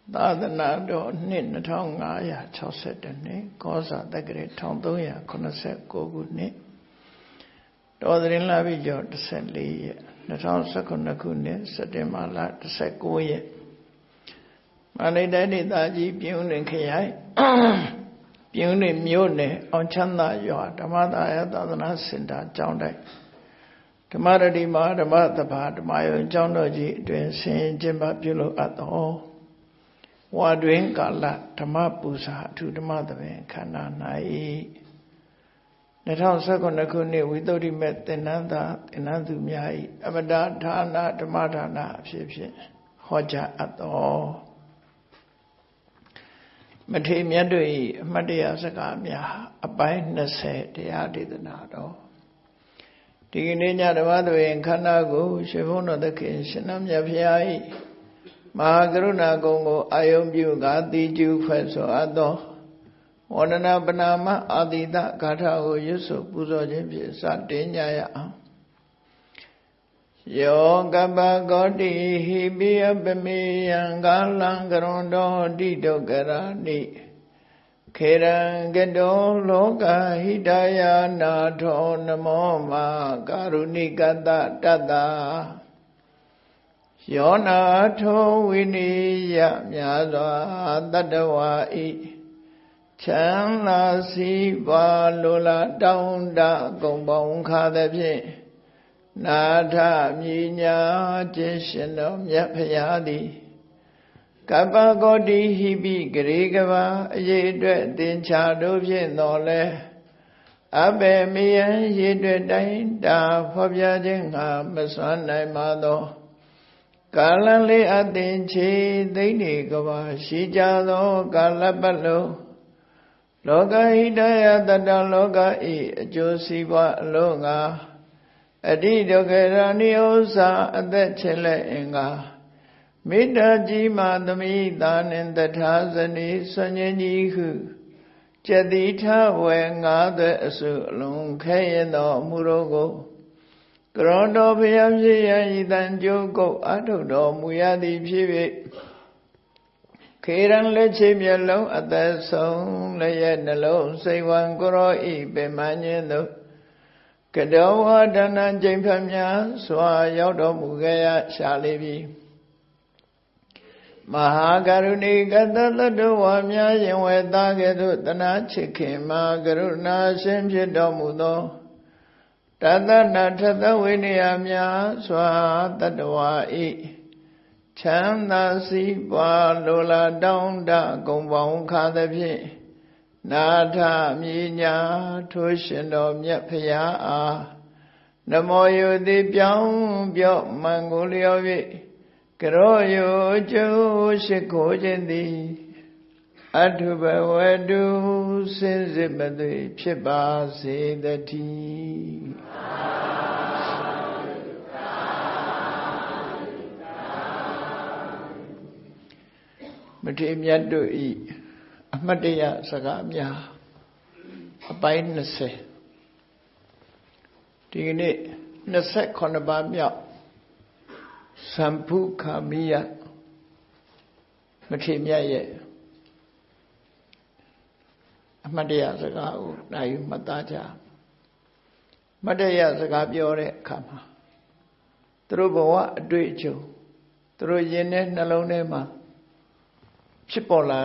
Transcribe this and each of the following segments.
သာသနာတော်နှစ်2562နှစ်ကောဇာတက္ကရာ1389ခုနှစ်တော်သရင်လပြည့်ကျော်14ရက်2019ခုနှစ်စက်တင်ဘာလ19ရက်မန္တလေးတိုင်းဒေသကြီးပြည်ဦးလွင်ခရိုင်ပြည်ဦးလွင်မြို့နယ်အောင်ချမ်းသာရွာဓမ္မသာယသာသနာစင်တာကျောင်းတိုက်ဓမ္မရတိမဟာဓမ္မသဘာဓမ္မယုံကျောင်းတော်ကြီးအတွင်ဆင်ကျင်းပပြုလုပ်အပ်သောဝါတွင်ကာလဓမ္မပူဇာအထူးဓမ္မသဘင်ခန္ဓာ၌2019ခုနှစ်ဝိသုဒ္ဓိမေသင်္นานသာသင်္นานသူများ၏အမတာဌာနဓမ္မဌာနအဖြစ်ဖြင့်ဟောကြားအပ်သောမထေရမြတ်တို့၏အမှတ်တရစကားများအပိုင်း20တရားဒေသနာတော်ဒီကနေ့ညဓမ္မသဘင်ခန္ဓာကိုရှင်ဘုန်းတော်သခင်ရှင်နာမြတ်ဖျား၏မဟာကရုဏာကုံကိုအာယုံပြုကာတိကျူဖွဲ့ဆိုအပ်သောဝန္ဒနာပနာမအာတိတဂါထာကိုရွတ်ဆိုပူဇော်ခြင်းဖြင့်စတင်ကြရအောင်ယောကပ္ပဂောတိဟိပိယပမေယံကာလံကရွန်တောတိတုကရာနိခေရံကတောလောကဟိတယနာထောနမောမာကာရုဏိကတတတ္တယောနာထောဝိနိယမြာစွာတတ္တဝါဤချမ်းသာစီးပွားလိုလားတောင်းတကုံပေါင်းခါသည်ဖြင့်နာထမြညာခြင်းရှင်တော်မြတ်ဖရာသည်ကပ္ပဂောတိဟိပိဂရေကဘာအရေးအတွက်သင်္ချာတို့ဖြင့်တော်လဲအဘေမယံရေအတွက်တိုင်းတာဖော်ပြခြင်းငါမစွမ်းနိုင်ပါသောကာလလေးအသင်ချေသိမ့်နေကဘာရှိကြသောကာလပတ်လုံးလောကဟိတယတတလောကဤအကျိုးစီးပွားအလုံးငါအတိဒုက္ခရာနိဥ္စာအသက်ချင်လက်အင်္ဂါမေတ္တာကြီးမှသမိတာနှင့်တထာဇနီဆွညင်ကြီးဟုကျတိထဝေငါးသက်အစုအလုံးခဲရင်သောအမှုတော်ကိုကရောတော်ဘုရားဖြစ်ရဤတန်ကြိုးကုတ်အထုတ်တော်မူရသည်ဖြစ်၍ခေရန်လက်ချိမျက်လုံးအသက်ဆုံးလည်းရဲ့နှလုံးစိတ်ဝံကိုရောဤပင်မညင်းသို့ကတောဝါဒနာကျိန်ဖတ်များစွာရောက်တော်မူခဲ့ရရှာလေပြီမဟာကရုဏီကတတ္တဝါများရင်ဝဲသားကဲ့သို့တနာချစ်ခင်မဟာကရုဏာရှင်ဖြစ်တော်မူသောတသနာထသဝိနည်းများစွာတတ္တဝါဤချမ်းသာစီးပွားလိုလားတောင်းတကုံပေါင်းခါသည်ဖြင့်နာထမြညာထိုးရှင်တော်မြတ်ဖရာအားနမောယုတိပြောင်းပြော့မန်ကိုလျော်၍ကရောယုကျိုးရှိခိုးခြင်းသည်အထုဘဝတုစင်စစ်မသွေဖြစ်ပါစေတည်းမထေရမြတ်တို့ဤအမှတ်တရစကားများအပိုင်း20ဒီကနေ့28ပါးမြောက်သံဖုခာမိယမထေရမြတ်ရဲ့အမှတ်တရစကားကိုနိုင်မှတ်သားကြအမှတ်တရစကားပြောတဲ့အခါမှာသူတို့ဘဝအတွေ့အကြုံသူတို့ယင်တဲ့နှလုံးထဲမှာဖြစ်ပေါ်လာ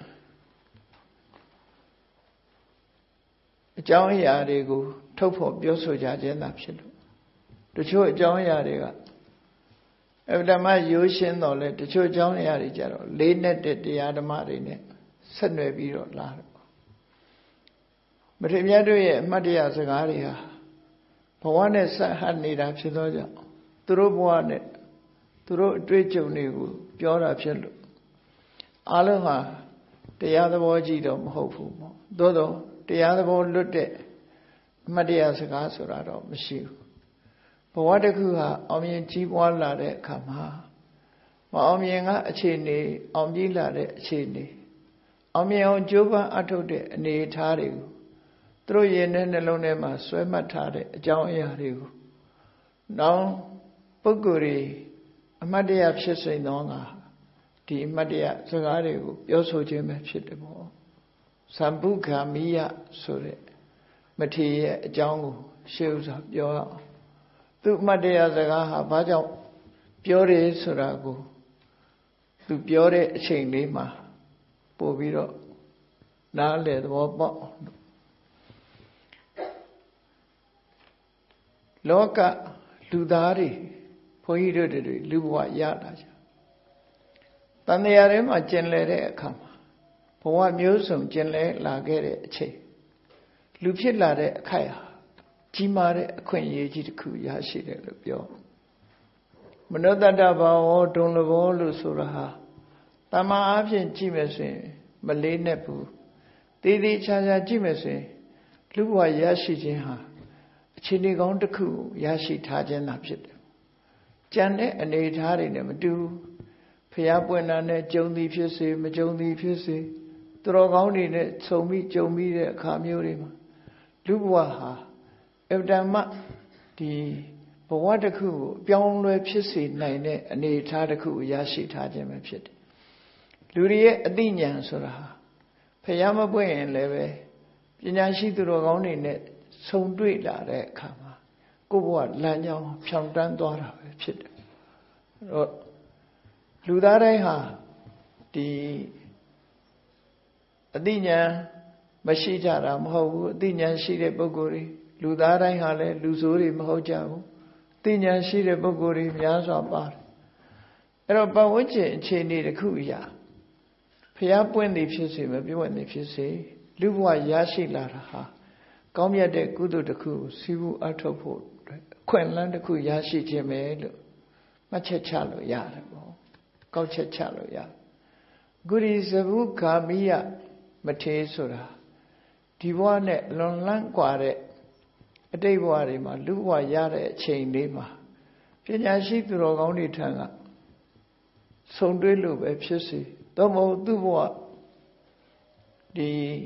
တဲ့အကြောင်းအရာတွေကိုထုတ်ဖော်ပြောဆိုကြခြင်းသာဖြစ်လို့တချို့အကြောင်းအရာတွေကအဗ္ဗဓမ္မရိုးရှင်းတော့လဲတချို့အကြောင်းအရာတွေကြတော့လေးနဲ့တဲ့တရားဓမ္မတွေနဲ့ဆက်နွယ်ပြီးတော့လာတယ်မထေရမြတ်တို့ရဲ့အမှတ်တရစကားတွေဟာဘဝနဲ့ဆက်ဟပ်နေတာဖြစ်သောကြောင့်သူတို့ဘဝနဲ့သူတို့အတွေ့အကြုံတွေကိုပြောတာဖြစ်လို့အားလုံးဟာတရားသဘောကြီးတော့မဟုတ်ဘူးပေါ့သို့တော့တရားသဘောလွတ်တဲ့အမှတ်တရစကားဆိုတာတော့မရှိဘူးဘဝတစ်ခုဟာအောင်မြင်ကြီးပွားလာတဲ့အခါမှာမအောင်မြင်ကအခြေအနေအောင်ပြီးလာတဲ့အခြေအနေအောင်မြင်အောင်ကြိုးပမ်းအထောက်တဲ့အနေအထားတွေကိုသူတို့ရင်ထဲနှလုံးထဲမှာဆွဲမှတ်ထားတဲ့အကြောင်းအရာတွေကိုနောက်ပုဂ္ဂိုလ်တွေအမှတ်တရဖြစ်စိမ့်သောငါဒီအမတ်တရားစကားတွေကိုပြောဆိုခြင်းပဲဖြစ်တယ်ပေါ့သံဗုဂာမိယဆိုတဲ့မထေရရဲ့အကြောင်းကိုရှေးဥစွာပြောရအောင်သူအမတ်တရားစကားဟာဘာကြောင့်ပြောတယ်ဆိုတာကိုသူပြောတဲ့အချိန်လေးမှာပို့ပြီးတော့နားလည်သဘောပေါက်လောကလူသားတွေဘုန်းကြီးတို့တွေလူဘဝရလာကြတန်တရားထဲမှာကျင်လည်တဲ့အခါမှာဘဝမျိုးစုံကျင်လည်လာခဲ့တဲ့အချိန်လူဖြစ်လာတဲ့အခိုက်ဟာကြီးမားတဲ့အခွင့်အရေးကြီးတစ်ခုရရှိတယ်လို့ပြောမနောတတ္တဘာဝဒုံလဘောလို့ဆိုတာဟာတမန်အားဖြင့်ကြည့်မယ်ဆိုရင်မလေးနဲ့ဘူးတည်တည်ချာချာကြည့်မယ်ဆိုရင်လူဘဝရရှိခြင်းဟာအခြေအနေကောင်းတစ်ခုရရှိထားခြင်းသာဖြစ်တယ်။ကြံတဲ့အနေအထားတွေနဲ့မတူဖျားပွင့်တာနဲ့ကြုံသည်ဖြစ်စေမကြုံသည်ဖြစ်စေသူတော်ကောင်းတွေနဲ့ဆုံပြီးကြုံပြီးတဲ့အခါမျိုးတွေမှာလူဘဝဟာအဗ္ဗဓမ္မဒီဘဝတစ်ခုကိုပြောင်းလဲဖြစ်စေနိုင်တဲ့အနေအထားတစ်ခုကိုရရှိထားခြင်းပဲဖြစ်တယ်။လူတွေရဲ့အသိဉာဏ်ဆိုတာဟာဖျားမပွင့်ရင်လည်းပဲပညာရှိသူတော်ကောင်းတွေနဲ့ဆုံတွေ့လာတဲ့အခါမှာကိုယ့်ဘဝလမ်းကြောင်းဖြောင့်တန်းသွားတာပဲဖြစ်တယ်။အဲ့တော့လူသားတိုင်းဟာဒီအသိဉာဏ်မရှိကြတာမဟုတ်ဘူးအသိဉာဏ်ရှိတဲ့ပုဂ္ဂိုလ်တွေလူသားတိုင်းဟာလည်းလူဆိုးတွေမဟုတ်ကြဘူးအသိဉာဏ်ရှိတဲ့ပုဂ္ဂိုလ်တွေများစွာပါတယ်အဲ့တော့ပတ်ဝန်းကျင်အခြေအနေတစ်ခုအရာဖျားပွင့်သည်ဖြစ်စေမပြည့်ဝသည်ဖြစ်စေလူဘဝရရှိလာတာဟာကောင်းမြတ်တဲ့ကုသိုလ်တစ်ခုကိုစီးပူးအထောက်ဖို့အခွင့်အလမ်းတစ်ခုရရှိခြင်းပဲလို့မှတ်ချက်ချလို့ရတယ်ပေါ့ကောက်ချက်ချလို့ရဂုရိသဗုဂာမိယမထေဆိုတာဒီဘဝနဲ့လွန်လန်းกว่าတဲ့အတိတ်ဘဝတွေမှာလူဘဝရတဲ့အချိန်လေးမှာပညာရှိသူတော်ကောင်းတွေထံကဆုံတွေ့လို့ပဲဖြစ်စေသို့မဟုတ်သူ့ဘဝဒီ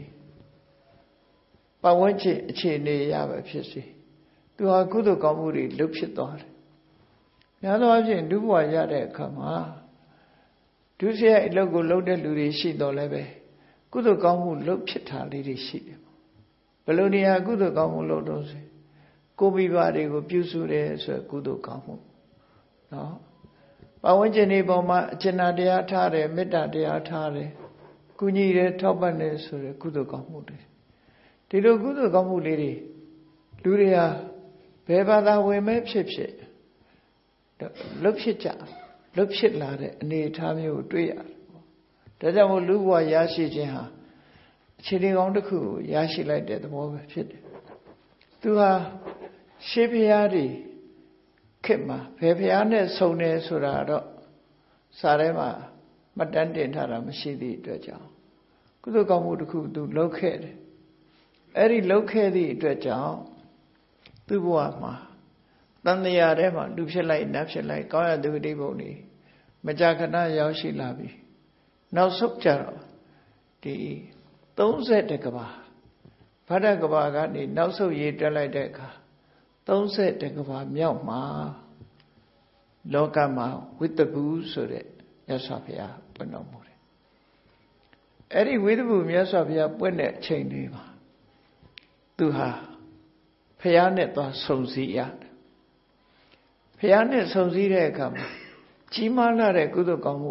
ပတ်ဝန်းကျင်အခြေအနေရပဲဖြစ်စေသူဟာကုသိုလ်ကောင်းမှုတွေလုပ်ဖြစ်သွားတယ်။များသောအားဖြင့်လူဘဝရတဲ့အခါမှာဒုစရိုက်အလုပ်ကိုလုပ်တဲ့လူတွေရှိတော့လည်းပဲကုသိုလ်ကောင်းမှုလုပ်ဖြစ်တာလေးတွေရှိတယ်။ဘယ်လိုနေရာကုသိုလ်ကောင်းမှုလုပ်တော့ဆိုကိုမိဘတွေကိုပြုစုတယ်ဆိုကုသိုလ်ကောင်းမှုနော်။ပတ်ဝန်းကျင်တွေပေါ်မှာအကျဉ်းတရားထားတယ်မေတ္တာတရားထားတယ်ကုညီတယ်ထောက်ပံ့တယ်ဆိုရယ်ကုသိုလ်ကောင်းမှုတွေဒီလိုကုသိုလ်ကောင်းမှုလေးတွေလူတွေဟာဘယ်ဘာသာဝင်မဲ့ဖြစ်ဖြစ်လှုပ်ဖြစ်ကြလှုပ်ဖြစ်လာတဲ့အနေအထားမျိုးကိုတွေ့ရတယ်။ဒါကြောင့်မို့လူဘဝရရှိခြင်းဟာအခြေအနေကောင်းတစ်ခုကိုရရှိလိုက်တဲ့သဘောပဲဖြစ်တယ်။သူဟာရှေးဘုရားတွေခေတ်မှာဘယ်ဘုရားနဲ့ဆုံတယ်ဆိုတာတော့စာထဲမှာမှတ်တမ်းတင်ထားတာမရှိသည့်အတွက်ကြောင့်ကုသိုလ်ကောင်းမှုတစ်ခုသူလုပ်ခဲ့တယ်။အဲ့ဒီလုပ်ခဲ့သည့်အတွက်ကြောင့်သူ့ဘဝမှာတန်တရားထဲမှာလူဖြစ်လိုက်နတ်ဖြစ်လိုက်ကောင်းရသူတိဘုံနေမကြာခဏရောက်ရှိလာပြီနောက်ဆုံးကြတော့ဒီ30ကဘာဗဒ္ဒကဘာကနေနောက်ဆုံးရေးတက်လိုက်တဲ့အခါ30ကဘာမြောက်မှာလောကမှာဝိတ္တဘူဆိုတဲ့မြတ်စွာဘုရားပွင့်တော်မူတယ်အဲ့ဒီဝိတ္တဘူမြတ်စွာဘုရားပွင့်တဲ့အချိန်လေးမှာသူဟာဘုရားနဲ့သွားဆုံစည်းရတယ်ဘုရားနဲ့ဆုံစည်းတဲ့အခါမှာကြီးမားလာတဲ့ကုသိုလ်ကောင်းမှု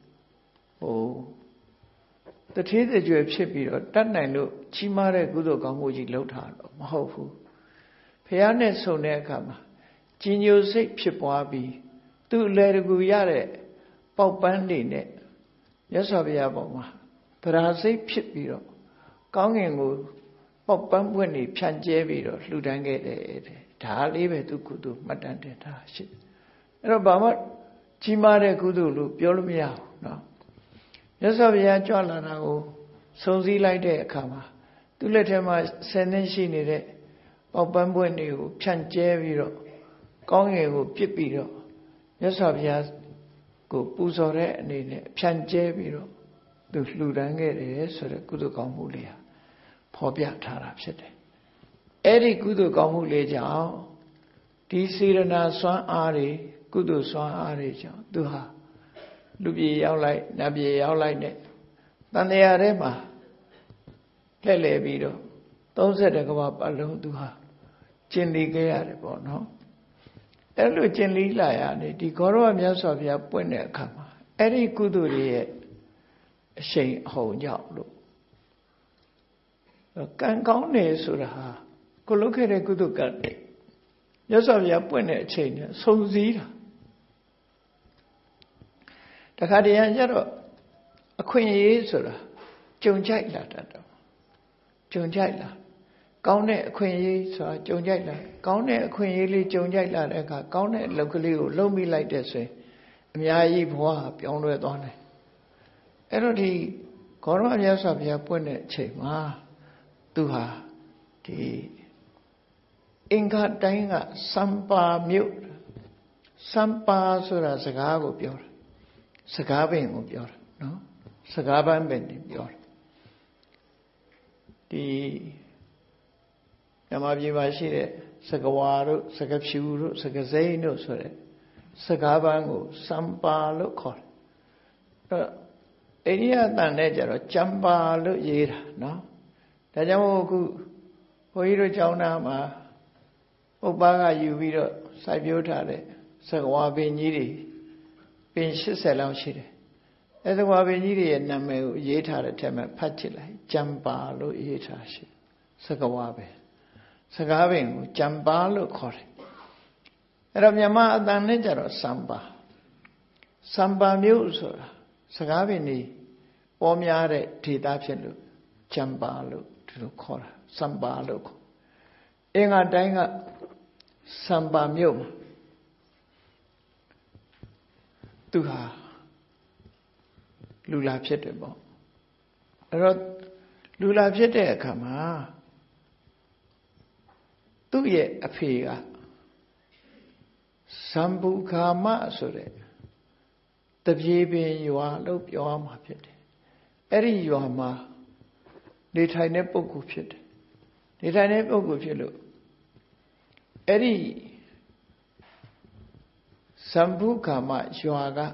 တထေးတကြွယ်ဖြစ်ပြီးတော့တတ်နိုင်လို့ကြီးမားတဲ့ကုသိုလ်ကောင်းမှုကြီးလုပ်ထားတော့မဟုတ်ဘူးဘုရားနဲ့ဆုံတဲ့အခါမှာကြီးညိုစိတ်ဖြစ်ပွားပြီးသူ့အလေတကူရတဲ့ပေါက်ပန်းတွေနဲ့မြတ်စွာဘုရားပေါ်မှာတရားစိတ်ဖြစ်ပြီးတော့ကောင်းကင်ကိုပေါက်ပန်းပွင့်နေဖြန့်ကျဲပြီးတော့လှူဒန်းခဲ့တယ်ဒါလေးပဲသူကုသိုလ်မှတ်တမ်းတင်ထားရှိတယ်အဲ့တော့ဘာမှကြီးမားတဲ့ကုသိုလ်လို့ပြောလို့မရဘူးเนาะမြတ်စွာဘုရားကြွလာတာကိုစုံစည်းလိုက်တဲ့အခါမှာသူ့လက်ထဲမှာဆယ်နှစ်ရှိနေတဲ့ပေါက်ပန်းပွင့်တွေကိုဖြန့်ကျဲပြီးတော့ကောင်းကင်ကိုပြစ်ပြီးတော့မြတ်စွာဘုရားကိုပူဇော်တဲ့အနေနဲ့ဖြန့်ကျဲပြီးတော့သူလှူဒန်းခဲ့တယ်ဆိုတဲ့ကုသိုလ်ကောင်းမှုလေးဟာဖော်ပြထားတာဖြစ်တယ်အဲ့ဒီကုသိုလ်ကောင်းမှုလေးကြောင့်ဒီစေရနာစွမ်းအားတွေကုသိုလ်စွမ်းအားတွေကြောင့်သူဟာလူပြေရောက်လိုက်နတ်ပြေရောက်လိုက်နဲ့တန်တရားထဲမှာလှည့်လည်ပြီးတော့30ကမ္ဘာပတ်လုံးသူဟာကျင်လီခဲ့ရတယ်ပေါ့နော်အဲ့လိုကျင်လီလာရနေဒီဂေါရဝမြတ်စွာဘုရားပွင့်တဲ့အခါမှာအဲ့ဒီကုသိုလ်တွေရဲ့အရှိန်အဟုန်ကြောင့်လို့ကံကောင်းတယ်ဆိုတာဟာကိုလုပ်ခဲ့တဲ့ကုသိုလ်ကံတွေမြတ်စွာဘုရားပွင့်တဲ့အချိန်နဲ့စုံစည်းတာတခါတည်းကျတော့အခွင့်အရေးဆိုတာကြုံကြိုက်လာတတ်တော့ကြုံကြိုက်လာကောင်းတဲ့အခွင့်အရေးဆိုတာကြုံကြိုက်လာကောင်းတဲ့အခွင့်အရေးလေးကြုံကြိုက်လာတဲ့အခါကောင်းတဲ့အလုပ်ကလေးကိုလုပ်မိလိုက်တဲ့ဆိုရင်အများကြီးဘဝပြောင်းလဲသွားတယ်အဲ့တော့ဒီဂေါရဝမြတ်စွာဘုရားပွင့်တဲ့အချိန်မှာသူဟာဒီအင်္ဂါတိုင်းကစံပါမြို့စံပါဆိုတာစကားကိုပြောတာစကားပင်ကိုပြောတာနော်စကားပန်းပင်ကိုပြောတာဒီဓမ္မပြေမှာရှိတဲ့စကဝါတို့စကဖြူတို့စကစိမ့်တို့ဆိုတဲ့စကားပန်းကိုစံပါလို့ခေါ်တယ်အိန္ဒိယတန်နဲ့ကျတော့ကျမ်းပါလို့ရေးတာနော်ဒါကြောင့်မို့အခုဘုန်းကြီးတို့ကျောင်းသားမှာပုပ္ပါကယူပြီးတော့စိုက်ပျိုးထားတဲ့စကဝါပင်ကြီးတွေပင်80လောက်ရှိတယ်အဲစကဝါပင်ကြီးတွေရဲ့နာမည်ကိုရေးထားတဲ့ထက်မှဖတ်ကြည့်လိုက်ကျမ်းပါလို့ရေးထားရှိစကဝါပင်စကားပင်ကိုကျမ်းပါလို့ခေါ်တယ်အဲ့တော့မြန်မာအတန်နဲ့ကျတော့စံပါမျိုးဆိုတာစကားပင်ကြီးပေါ်များတဲ့ဒေသဖြစ်လို့ကျမ်းပါလို့ဒီလိုခေါ်တာစံပါလို့ခေါ်အင်္ဂါတိုင်းကစံပါမြို့မှာသူဟာလူလာဖြစ်တယ်ပေါ့အဲ့တော့လူလာဖြစ်တဲ့အခါမှာသူ့ရဲ့အဖေကဇံဘူခာမဆိုတဲ့တပြေပင်ရွာလို့ပြောရမှာဖြစ်တယ်အဲ့ဒီရွာမှာနေထိုင်တဲ့ပုဂ္ဂိုလ်ဖြစ်တယ်နေထိုင်တဲ့ပုဂ္ဂိုလ်ဖြစ်လို့အဲ့ဒီဇံဘူခာမရွာက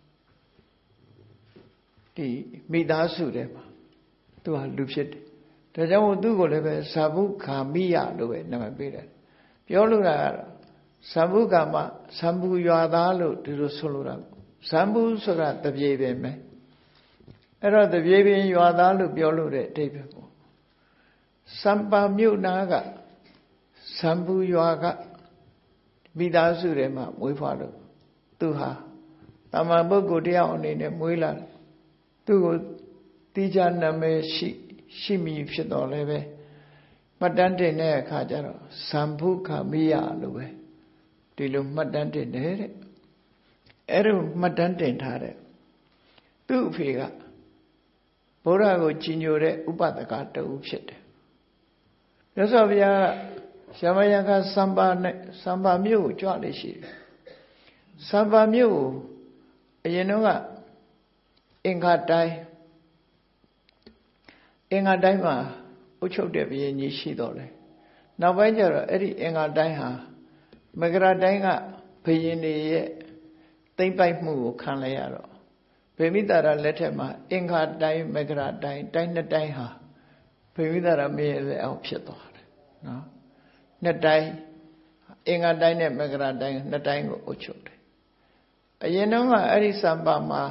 ဒီမိသားစုထဲမှာသူဟာလူဖြစ်တယ်ဒါကြောင့်မို့သူ့ကိုလည်းပဲဇံဘူခာမိယလို့ပဲနာမည်ပေးတယ်ပြောလို့တာကတော့ဇံဘူခာမဇံဘူရွာသားလို့ဒီလိုဆိုလိုတာဇံဘူဆိုတာတပြေပင်ပဲအဲ့တော့တပြေပင်ရွာသားလို့ပြောလို့တဲ့အဓိပ္ပာယ်ပေါ့စံပါမြို့နာကဇံဘူရွာကမိသားစုထဲမှာမွေးဖွားလို့သူဟာတမန်ပုဂ္ဂိုလ်တယောက်အနေနဲ့မွေးလာတယ်သူ့ကိုတိကျနာမည်ရှိမိဖြစ်တော်လဲပဲမှတ်တမ်းတင်တဲ့အခါကျတော့ဇံဘူခမိယလို့ပဲဒီလိုမှတ်တမ်းတင်တယ်တဲ့အဲ့လိုမှတ်တမ်းတင်ထားတဲ့သူ့အဖေကဘုရားကိုကြီးညိုတဲ့ဥပဒကတူဖြစ်တယ်မြတ်စွာဘုရားရမယံကစံပါမြို့ကိုကြွလေရှိတယ်စံပါမြို့ကိုအရင်တော့ကအင်္ဂါတိုင်းမှာအုပ်ချုပ်တဲ့ဘုရင်ကြီးရှိတော်တယ်နောက်ပိုင်းကျတော့အဲ့ဒီအင်္ဂါတိုင်းဟာမဂရတိုင်းကဘုရင်တွေရဲ့သိမ့်ပိုက်မှုကိုခံလိုက်ရတော့ဗေမိတာရလက်ထက်မှာအင်္ဂါတိုင်းမဂရတိုင်းတိုင်းနှစ်တိုင်းဟာဗေမိတာရမင်းရဲ့လက်အောက်ဖြစ်သွားတယ်နော်နှစ်တိုင်းအင်္ဂါတိုင်းနဲ့မဂရတိုင်းနှစ်တိုင်းကိုအုပ်ချုပ်တယ်အရင်တော့ကအဲ့ဒီစံပါမှာ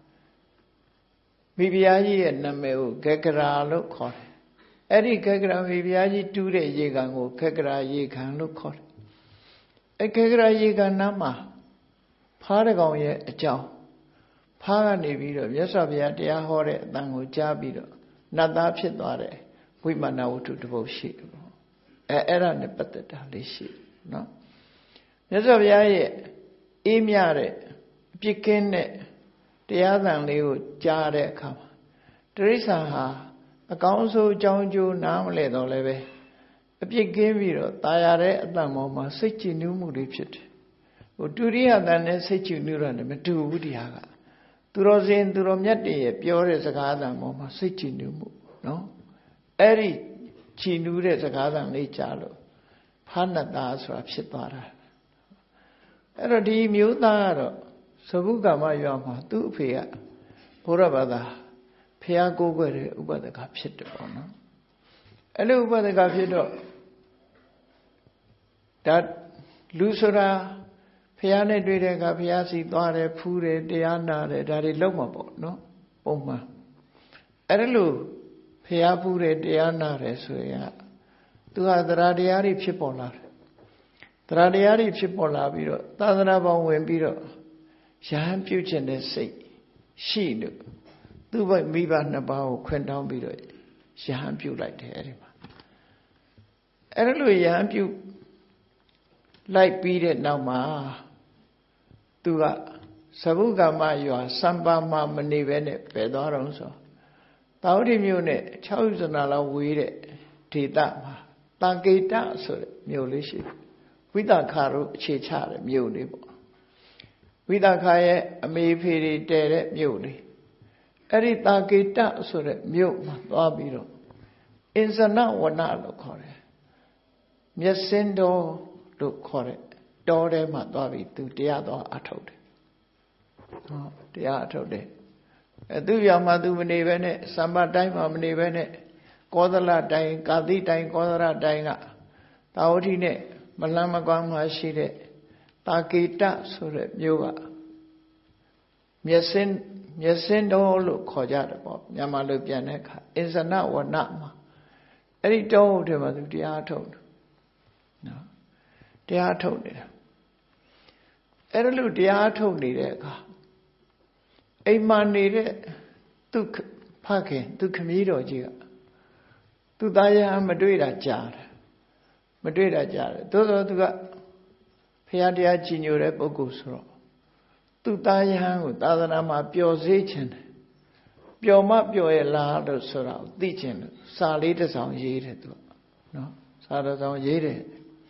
မိဖုရားကြီးရဲ့နာမည်ကိုဂဂရာလို့ခေါ်တယ်အဲ့ဒီဂဂရာမိဖုရားကြီးတူးတဲ့ရေကန်ကိုဂဂရာရေကန်လို့ခေါ်တယ်အဲ့ဂဂရာရေကန်နားမှာဖားတကောင်ရဲ့အကြောင်းဖားကနေပြီးတော့မြတ်စွာဘုရားတရားဟောတဲ့အတန်ကိုကြားပြီးတော့နတ်သားဖြစ်သွားတဲ့ဝိမာနဝတ္ထုတစ်ပုဒ်ရှိတယ်ပေါ့အဲ့ဒါနဲ့ပတ်သက်တာလေးရှိတယ်နော်မြတ်စွာဘုရားရဲ့အေးမြတဲ့အပြစ်ကင်းတဲ့တရားသံလေးကိုကြားတဲ့အခါမှာတိရစ္ဆာန်ဟာအကောင်းဆုံးအကြောင်းကျိုးနားမလဲတော့လည်းပဲအပြစ်ကင်းပြီးတော့ตายရတဲ့အတန်ပေါ်မှာစိတ်ကြည်နူးမှုတွေဖြစ်တယ်ဟိုဒုတိယတန်နဲ့စိတ်ကြည်နူးတာလည်းမတူဘူးတရားကသူတော်စင်သူတော်မြတ်တွေရဲ့ပြောတဲ့စကားသံပေါ်မှာစိတ်ကြည်နူးမှုနော်အဲ့ဒီကြည်နူးတဲ့စကားသံလေးကြားလို့ဖာနတ်သားဆိုတာဖြစ်သွားတာအဲ့တော့ဒီမျိုးသားကတော့ Sabukama Yama, Tu Pia, Purabada, Pia Gogore, Uba the Capito. Hello, Uba the Capito. That Lucera, Piane Dredega, Piasi, Dore, Pure, Diana, Daddy Lomabo, no? Oma. Hello, Pia Pure, Diana, Resuya. Tu have the Radiari Chipola. The Radiari Chipola, Biro, Tadanaba, when Biro. Sham Puchin is say, she do. Do by me by Nabao, quent down below. Sham Pu like the Erelu Yam Pu like beat it now, ma. Do Sabuga ma, you are Samba ma manivene, Pedoronso. Taudi mune, chosen ala weed, Tita, Tangita, so mulishi. With a caro, chichar, mulibo. Vidakaye Amipiri Dere Muli. Erita Gita Sure Mute Babiro. Insana Wanalo Core. Miasindo look core. Dore Matavi to the other atode. The atode. Do Yamadu Nivene, Samba time of Nivene, Kodala dying, Kadi dying, Kodara dying. Taudine, Malamagam Hashide. Takita Sure Yoga Miasin all Kojada, Yamalu Pianeka, is a now or not. And he told him what they are told. No, they are told it. Erelu, they are told it. A man needed took packing to Camilo Giga. To Daya Madrid jar. Madrid jar. Those are Piadia Ginure Bogusro. Tu Dayan with Adanama Pio Zichin. Pio Map Pio Elado Sora, Dichin, Salitas on Yere. No, Sadas on Yere.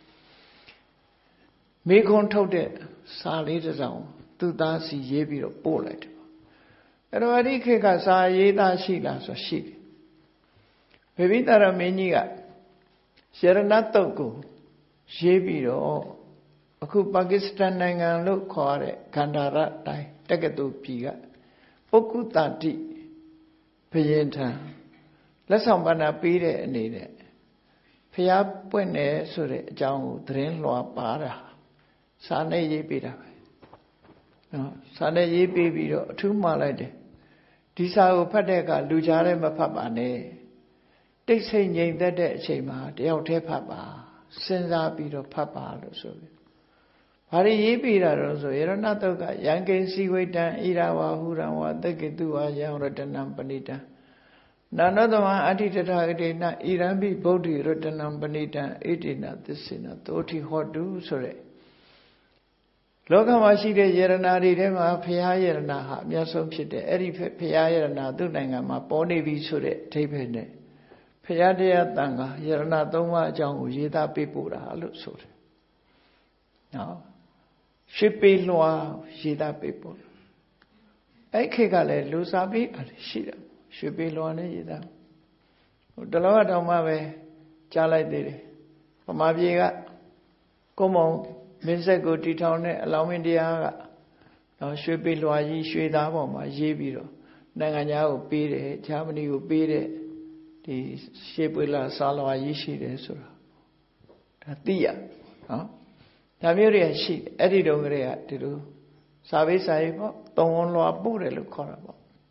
Mikon told it, Salitas on, Tu Dasi Yebi of Bullet. And already Kika Sa Yeda Shila so she. Pevita Meniga, Serenatoku, Yebi. Aku Pakistan dengan lu kore Kandara dai teketu piga Poku tadi Peyenta Lesambana pide nide Pia Pune Sure Jang Drin Loa Para Sane Yipida No Sane Yipi two malade Disa Padeka Lujare Mapapane Take say name that Chema, the Ote Papa, Senza Bido Papa so. Hari Yipira Roso, Yeronatoka, Yankin Siweta, Irawa, Hurawa, Tekitua, Rotanam Panita. None of them are Atita, Irambi, Bodhi, Rotanam Panita, Etina, the Sina, Toti Hotu, Sore. Lokamashi de Yeranari, Rema, Piayana, Miasom Shite, Eri Piayana, Dunanga, Pony Visure, Tapene. Piadia Tanga, Yeranatoma, Jang, Yita Pipura, Lusur. No. Shippy Loa, Shida people. Ekegale, Lusabi, and Shida. Shippy Loane Yida. Dalawa Damawe, Chala did. Pamaviga, Como, Minsego Titone, allow me Diaga. Now Shippy Loa, Shida, my Jibiro. Nanganya, Pire, Germany, Pire, the Shipwilla Salwa Yishi, Sura. Tia, huh? Tamuria sheet, Eddie Dongrea to do. Savi Saibo, Don Loa Burelu Corabo.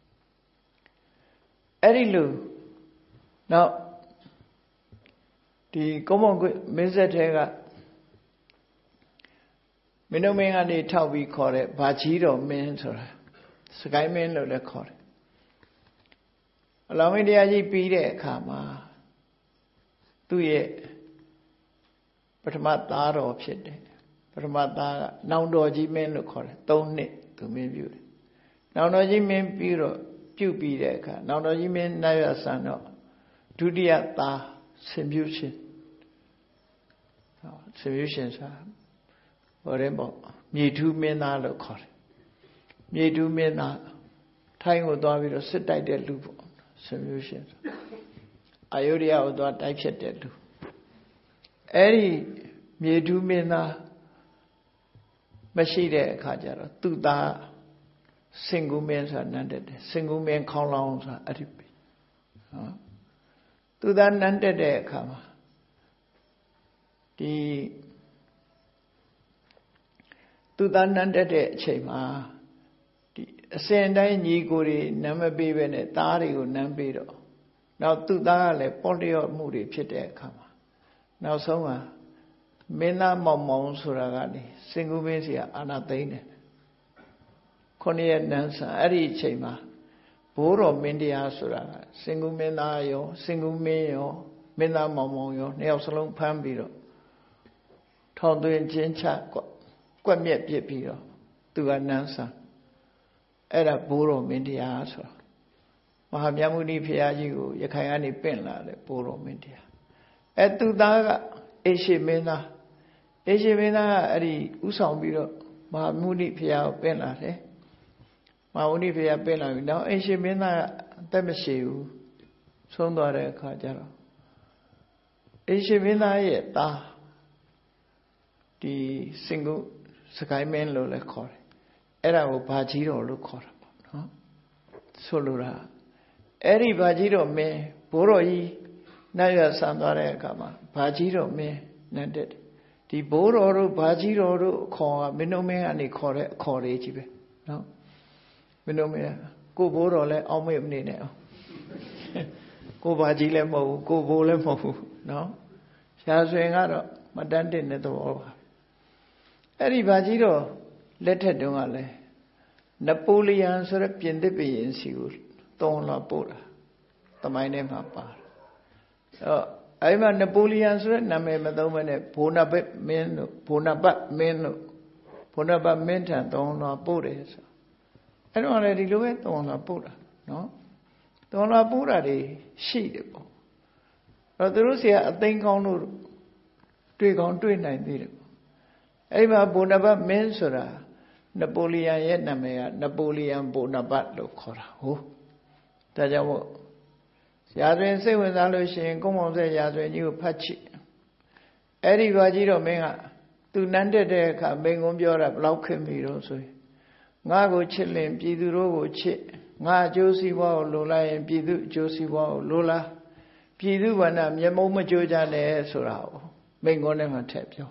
Eddie Lu. Now, the common Mizatega Minomani Tawi call it, Bachiro means or Sky men of the court. Allow me the Aji Pide Kama 2 years. But Mataro of Shit. Pramata, now doji men look for it, don't it to me beauty. Now doji men puro, pupi deka, now doji men naya sano, Dudiata, solution. Solutions are whatever. Me two men are look for it. Me two men are tying with David sit I did loop solutions. Iodia or what I said do. Me two men are. Mashide Kajara, Tuda, Singumen sa nandete singumen khonglong sa adipi tu da nandeteအခါမှာဒီသူသားနန်းတက်တဲ့အချိန်မှာဒီအစဉ်တိုင်းညီကိုတွေနမ်းမပေးပဲနဲ့သားတွေကိုနမ်းပေးတော့နောက်သူသားကလည်းပေါ့လျော့မှုတွေဖြစ်တဲ့အခါမှာနောက်ဆုံးမှာမင်းသားမောင်မောင်ဆိုတာကနေစင်ကူမင်းစီကအာနာသိမ့်တယ်9 ရက်နန်းဆန်အဲ့ဒီအချိန်မှာဘိုးတော်မင်းတရားဆိုတာကစင်ကူမင်းသားရောစင်ကူမင်းရောမင်းသားမောင်မောင်ရောနှစ်ယောက်စလုံးဖမ်းပြီးတော့ထောင်သွင်းချင်းချကွက်မြက်ပြစ်ပြီးတော့သူကနန်းဆန်အဲ့ဒါဘိုးတော်မင်းတရားဆိုတာမဟာမြတ်မုနီဖရာကြီးကိုရခိုင်ကနေပင့်လာတဲ့ဘိုးတော်မင်းတရားအဲ့သူသားကအေရှိမင်းသားကအဲ့ဒီဥဆောင်ပြီးတော့မဟာမုနီဖရာကိုပင့်လာတယ်မဟာမုနီဖရာပင့်လာပြီးနောက်အေရှိမင်းသားကအသက်မရှိဘူးဆုံးသွားတဲ့အခါကျတော့အေရှိမင်းသားရဲ့သားဒီစင်ကူစကိုင်းမင်းလို့လည်းခေါ်တယ်အဲ့ဒါကိုဘာကြီးတော်လို့ခေါ်တာပေါ့နော်ဆိုလိုတာအဲ့ဒီဘာကြီးတော်မင်းဘိုးတော်ကြီးနတ်ရဆန်သွားတဲ့အခါမှာဘာကြီးတော်မင်းနတ်တက်ဒီဘိုးတော်တို့ဘာကြီးတော်တို့အခေါ်ကမင်းတို့မင်းကနေခေါ်တဲ့အခေါ်လေးကြီးပဲနော်မင်းတို့မင်းကိုဘိုးတော်လည်းအောက်မေ့မနေနဲ့အောင်ကိုဘာကြီးလည်းမဟုတ်ဘူးကိုဘိုးလည်းမဟုတ်ဘူးနော်ရှားဆွေကတော့မတန်းတင်တဲ့သဘောပါအဲ့ဒီဘာကြီးတော့လက်ထက်တုန်းကလည်းနပိုလီယန်ဆိုတဲ့ပြင်သစ်ဘုရင်စီကိုတုံးလာပို့တာသမိုင်းထဲမှာပါတယ်အဲ့မှာနပိုလီယန်ဆိုတဲ့နာမည်မသုံးဘဲနဲ့ဘိုနာဘတ်မင်းထံတုံးလာပို့တယ်ဆိုအဲ့တော့လည်းဒီလိုပဲတုံးလာပို့တာနော်တုံးလာပို့တာတွေရှိတယ်ပေါ့အဲ့တော့သူတို့စီကအသိကောင်းလို့တွေ့ကောင်းတွေ့နိုင်သေးတယ်အဲ့မှာဘိုနာဘတ်မင်းဆိုတာနပိုလီယန်ရဲ့နာမည်ကနပိုလီယန်ဘိုနာဘတ်လို့ခေါ်တာဟုတ်ဒါကြောင့်မို့ရာဇဝင်စိတ်ဝင်စားလို့ရှိရင်ကုန်းမောင်ဆက်ရာဇဝင်ကြီးကိုဖတ်ကြည့်အဲ့ဒီဘာကြီးတော့မင်းကသူနန်းတက်တဲ့အခါမိန်ကုန်းပြောတာဘလောက်ခင်ပြီတော့ဆိုရင်ငါကိုချစ်လင်ပြည်သူတို့ကိုချစ်ငါအကျိုးစီးပွားကိုလိုလားရင်ပြည်သူအကျိုးစီးပွားကိုလိုလားပြည်သူဘာနာမျက်မုံးမကြိုးကြနဲ့ဆိုတာကိုမိန်ကုန်းထဲမှာထည့်ပြော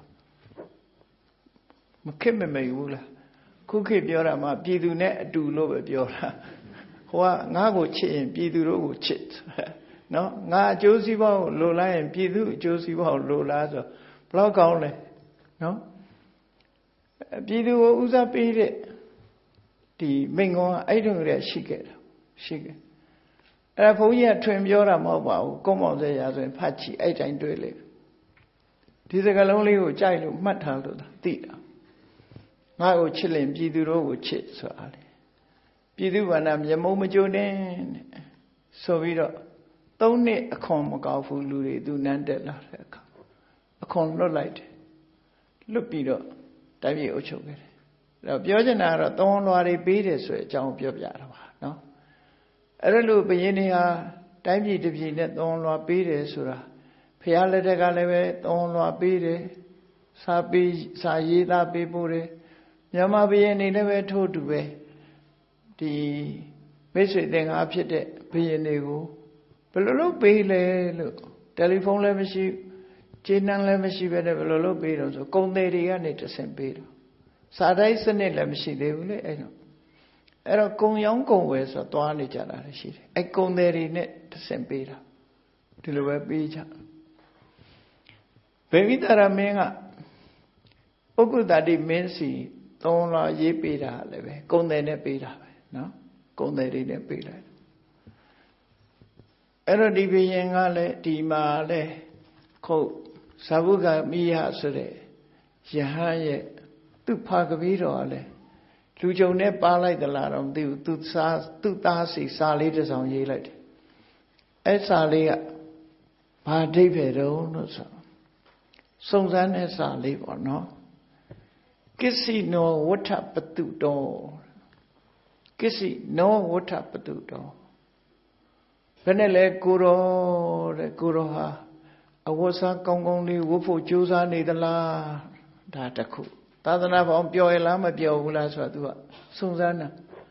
မခင်မမေဘူးလားခုခေတ်ပြောတာမှပြည်သူနဲ့အတူလို့ပဲပြောတာဟိုကငါ့ကိုချစ်ရင်ပြည်သူတို့ကိုချစ်နော်ငါအကျိုးစီးပွားကိုလိုလားရင်ပြည်သူအကျိုးစီးပွားကိုလိုလားဆိုဘလောက်ကောင်းလဲနော်ပြည်သူကိုဦးစားပေးတဲ့ဒီမိန့်ခွန်းကအဲ့တုန်းကရှိခဲ့တာရှိခဲ့အဲ့ဒါဘုန်းကြီးကထွင်ပြောတာမဟုတ်ပါဘူးကုန်းမောင်ဆက်ရာဆိုရင်ဖတ်ကြည့်အဲ့တိုင်းတွေ့လေဒီစကားလုံးလေးကိုကြိုက်လို့မှတ်ထားလို့သိတာငါ့ကိုချစ်လင်ပြည်သူတို့ကိုချစ်ဆိုတာလေပြည်သူဘာနာမျက်မုံးမကြိုးနဲ့ဆိုပြီးတော့3 နှစ်အခွန်မကောက်ဘူးလူတွေသူနန်းတက်လာတဲ့အခါအခွန်လွတ်လိုက်တယ်လွတ်ပြီးတော့တိုင်းပြည်အုပ်ချုပ်ခဲ့တယ်အဲ့တော့ပြောချင်တာကတော့သုံးလွှာတွေပေးတယ်ဆိုတဲ့အကြောင်းပြောပြတာပါနော်အဲ့ဒါလို့ဘုရင်တွေဟာတိုင်းပြည်တစ်ပြည်နဲ့သုံးလွှာပေးတယ်ဆိုတာဖျားလက်ထက်ကလည်းပဲသုံးလွှာပေးတယ်စာရေးသားပေးပို့တယ်မြန်မာဘုရင်တွေလည်းပဲထို့တူပဲဒီမိတ်ဆွေသင်္ကားဖြစ်တဲ့ဘုရင်တွေကိုဘယ်လိုလုပ်ပေးလဲလို့တယ်လီဖုန်းလည်းမရှိခြေနှမ်းလည်းမရှိပဲနဲ့ဘယ်လိုလုပ်ပေးတော့ဆိုကုန်သည်တွေကနေတဆင့်ပေးတော့စာတိုင်းစနစ်လည်းမရှိသေးဘူးလေအဲ့တော့ကုံရောင်းကုံဝယ်ဆိုတော့သွားနေကြတာရှိတယ်အဲ့ကုန်သည်တွေနဲ့တဆင့်ပေးတာဒီလိုပဲပေးကြဘေဝိတရမင်းကပုဂ္ဂုတတိမင်းစီသုံးလွှာရေးပေးတာလည်းပဲကုန်သည်နဲ့ပေးတာပဲနော်ကုန်သည်တွေနဲ့ပေးလိုက်အဲ့တော့ဒီဘုရင်ကလည်းဒီမှာလည်းခုတ်ဇာဝုကမိယဆိုတဲ့ယဟန်ရဲ့သူ့ဖာကပီးတော်ကလည်းလူကြုံနဲ့ပါလိုက်သလားတော့မသိဘူးသူသားစီစာလေးတစ်စောင်ရေးလိုက်တယ်အဲ့စာလေးကဘာအဓိပ္ပာယ်တုံးလို့ဆိုစုံစမ်းတဲ့စာလေးပေါ့နော်ကိစီနောဝဋ္ဌပတုတောကိစီနောဝဋ္ဌပတုတောဘယ်နဲ့လဲကိုရောတဲ့ကိုရောဟာအဝတ်စားကောင်းကောင်းလေးဝတ်ဖို့ကြိုးစားနေသလားဒါတခုသာသနာ့ဘောင်ပျော်ရလားမပျော်ဘူးလားဆိုတာ तू ကစုံစမ်းတာ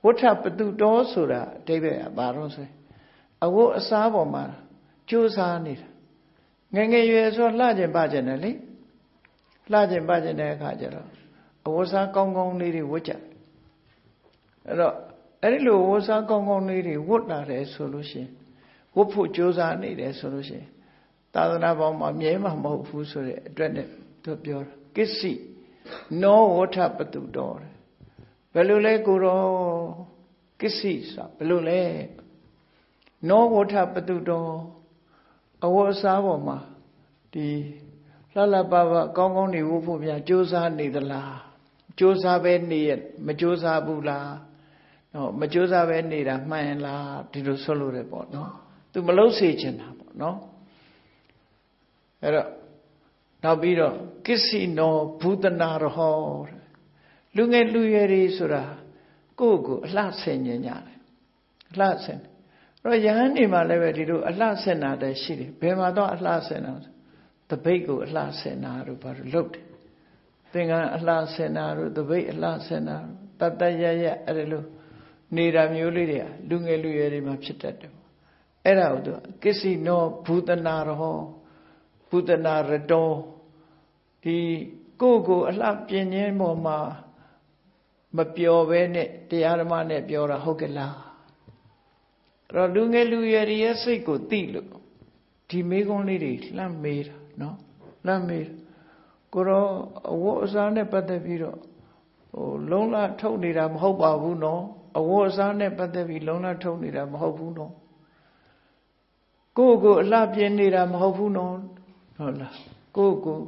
ဝဋ္ဌပတုတောဆိုတာအဓိပ္ပာယ်ကဘာလို့ဆိုအဝတ်အစားပေါ်မှာကြိုးစားနေတာငယ်ငယ်ရွယ်ဆိုလှကျင်ပါကျင်တယ်လေလှကျင်ပါကျင်တဲ့အခါကျတော့အဝတ်စားကောင်းကောင်းလေးတွေဝတ်ကြအဲ့တော့အဲ့ဒီလိုဝတ်စားကောင်းကောင်းလေးတွေဝတ်လာတယ်ဆိုလို့ရှိရင်ဝတ်ဖို့ကြိုးစားနေတယ်ဆိုလို့ရှိရင်သာသနာ့ဘောင်မှာမြဲမှာမဟုတ်ဘူးဆိုတဲ့အတွက်နဲ့သူပြောတာကိစ္စနောဝဋ္ဌပတုတောဘယ်လိုလဲကိုတော့ကိစ္စဆိုတာဘယ်လိုလဲနောဝဋ္ဌပတုတောအဝတ်အစားပေါ်မှာဒီလှလှပပကောင်းကောင်းနေဝတ်ဖို့များကြိုးစားနေသလားကြိုးစားပဲနေရမကြိုးစားဘူးလားနော်မကြိုးစားပဲနေတာမှန်လားဒီလိုဆိုလို့ရတယ်ပေါ့နော်သူမလုပ်စေချင်တာပေါ့နော်အဲ့တော့နောက်ပြီးတော့ကိစ္စနောဘူတနာရဟောလူငယ်လူရွယ်တွေဆိုတာကိုယ့်ကိုအလှဆင်ញင်ကြတယ်အလှဆင်အဲ့တော့ယဟန်နေမှာလည်းပဲဒီလိုအလှဆင်တာတည်းရှိတယ်ဘယ်မှာတော့အလှဆင်တာတပိတ်ကိုအလှဆင်တာတို့ဘာလို့လုပ်တယ်သင်္ကန်းအလှဆင်တာတို့တပိတ်အလှဆင်တာတတ်တရရအဲ့ဒါလိုနေတာမျိုးလေးတွေကလူငယ်လူရွယ်တွေမှာဖြစ်တတ်တယ်အဲ့ဒါကိုသူကိစ္စနောဘူတနာရဟောဘူတနာရတောဒီကိုယ့်ကိုအလှပြင်းခြင်းပေါ်မှာမပျော်ပဲနဲ့တရားဓမ္မနဲ့ပြောတာဟုတ်ကဲ့လားအဲ့တော့လူငယ်လူရွယ်ရဲ့စိတ်ကိုသိလို့ဒီမိကုံးလေးတွေလှမ်းမေးတာနော်လှမ်းမေးကိုတော့အဝတ်အစားနဲ့ပတ်သက်ပြီးတော့လုံးလထုတ်နေတာမဟုတ်ပါဘူးနော်အဝတ်အစားနဲ့ပတ်သက်ပြီးလုံးလထုတ်နေတာမဟုတ်ဘူးနော်ကိုယ့်ကိုအလှပြင်းနေတာမဟုတ်ဘူးနော်ဟုတ်လားကိုယ့်ကို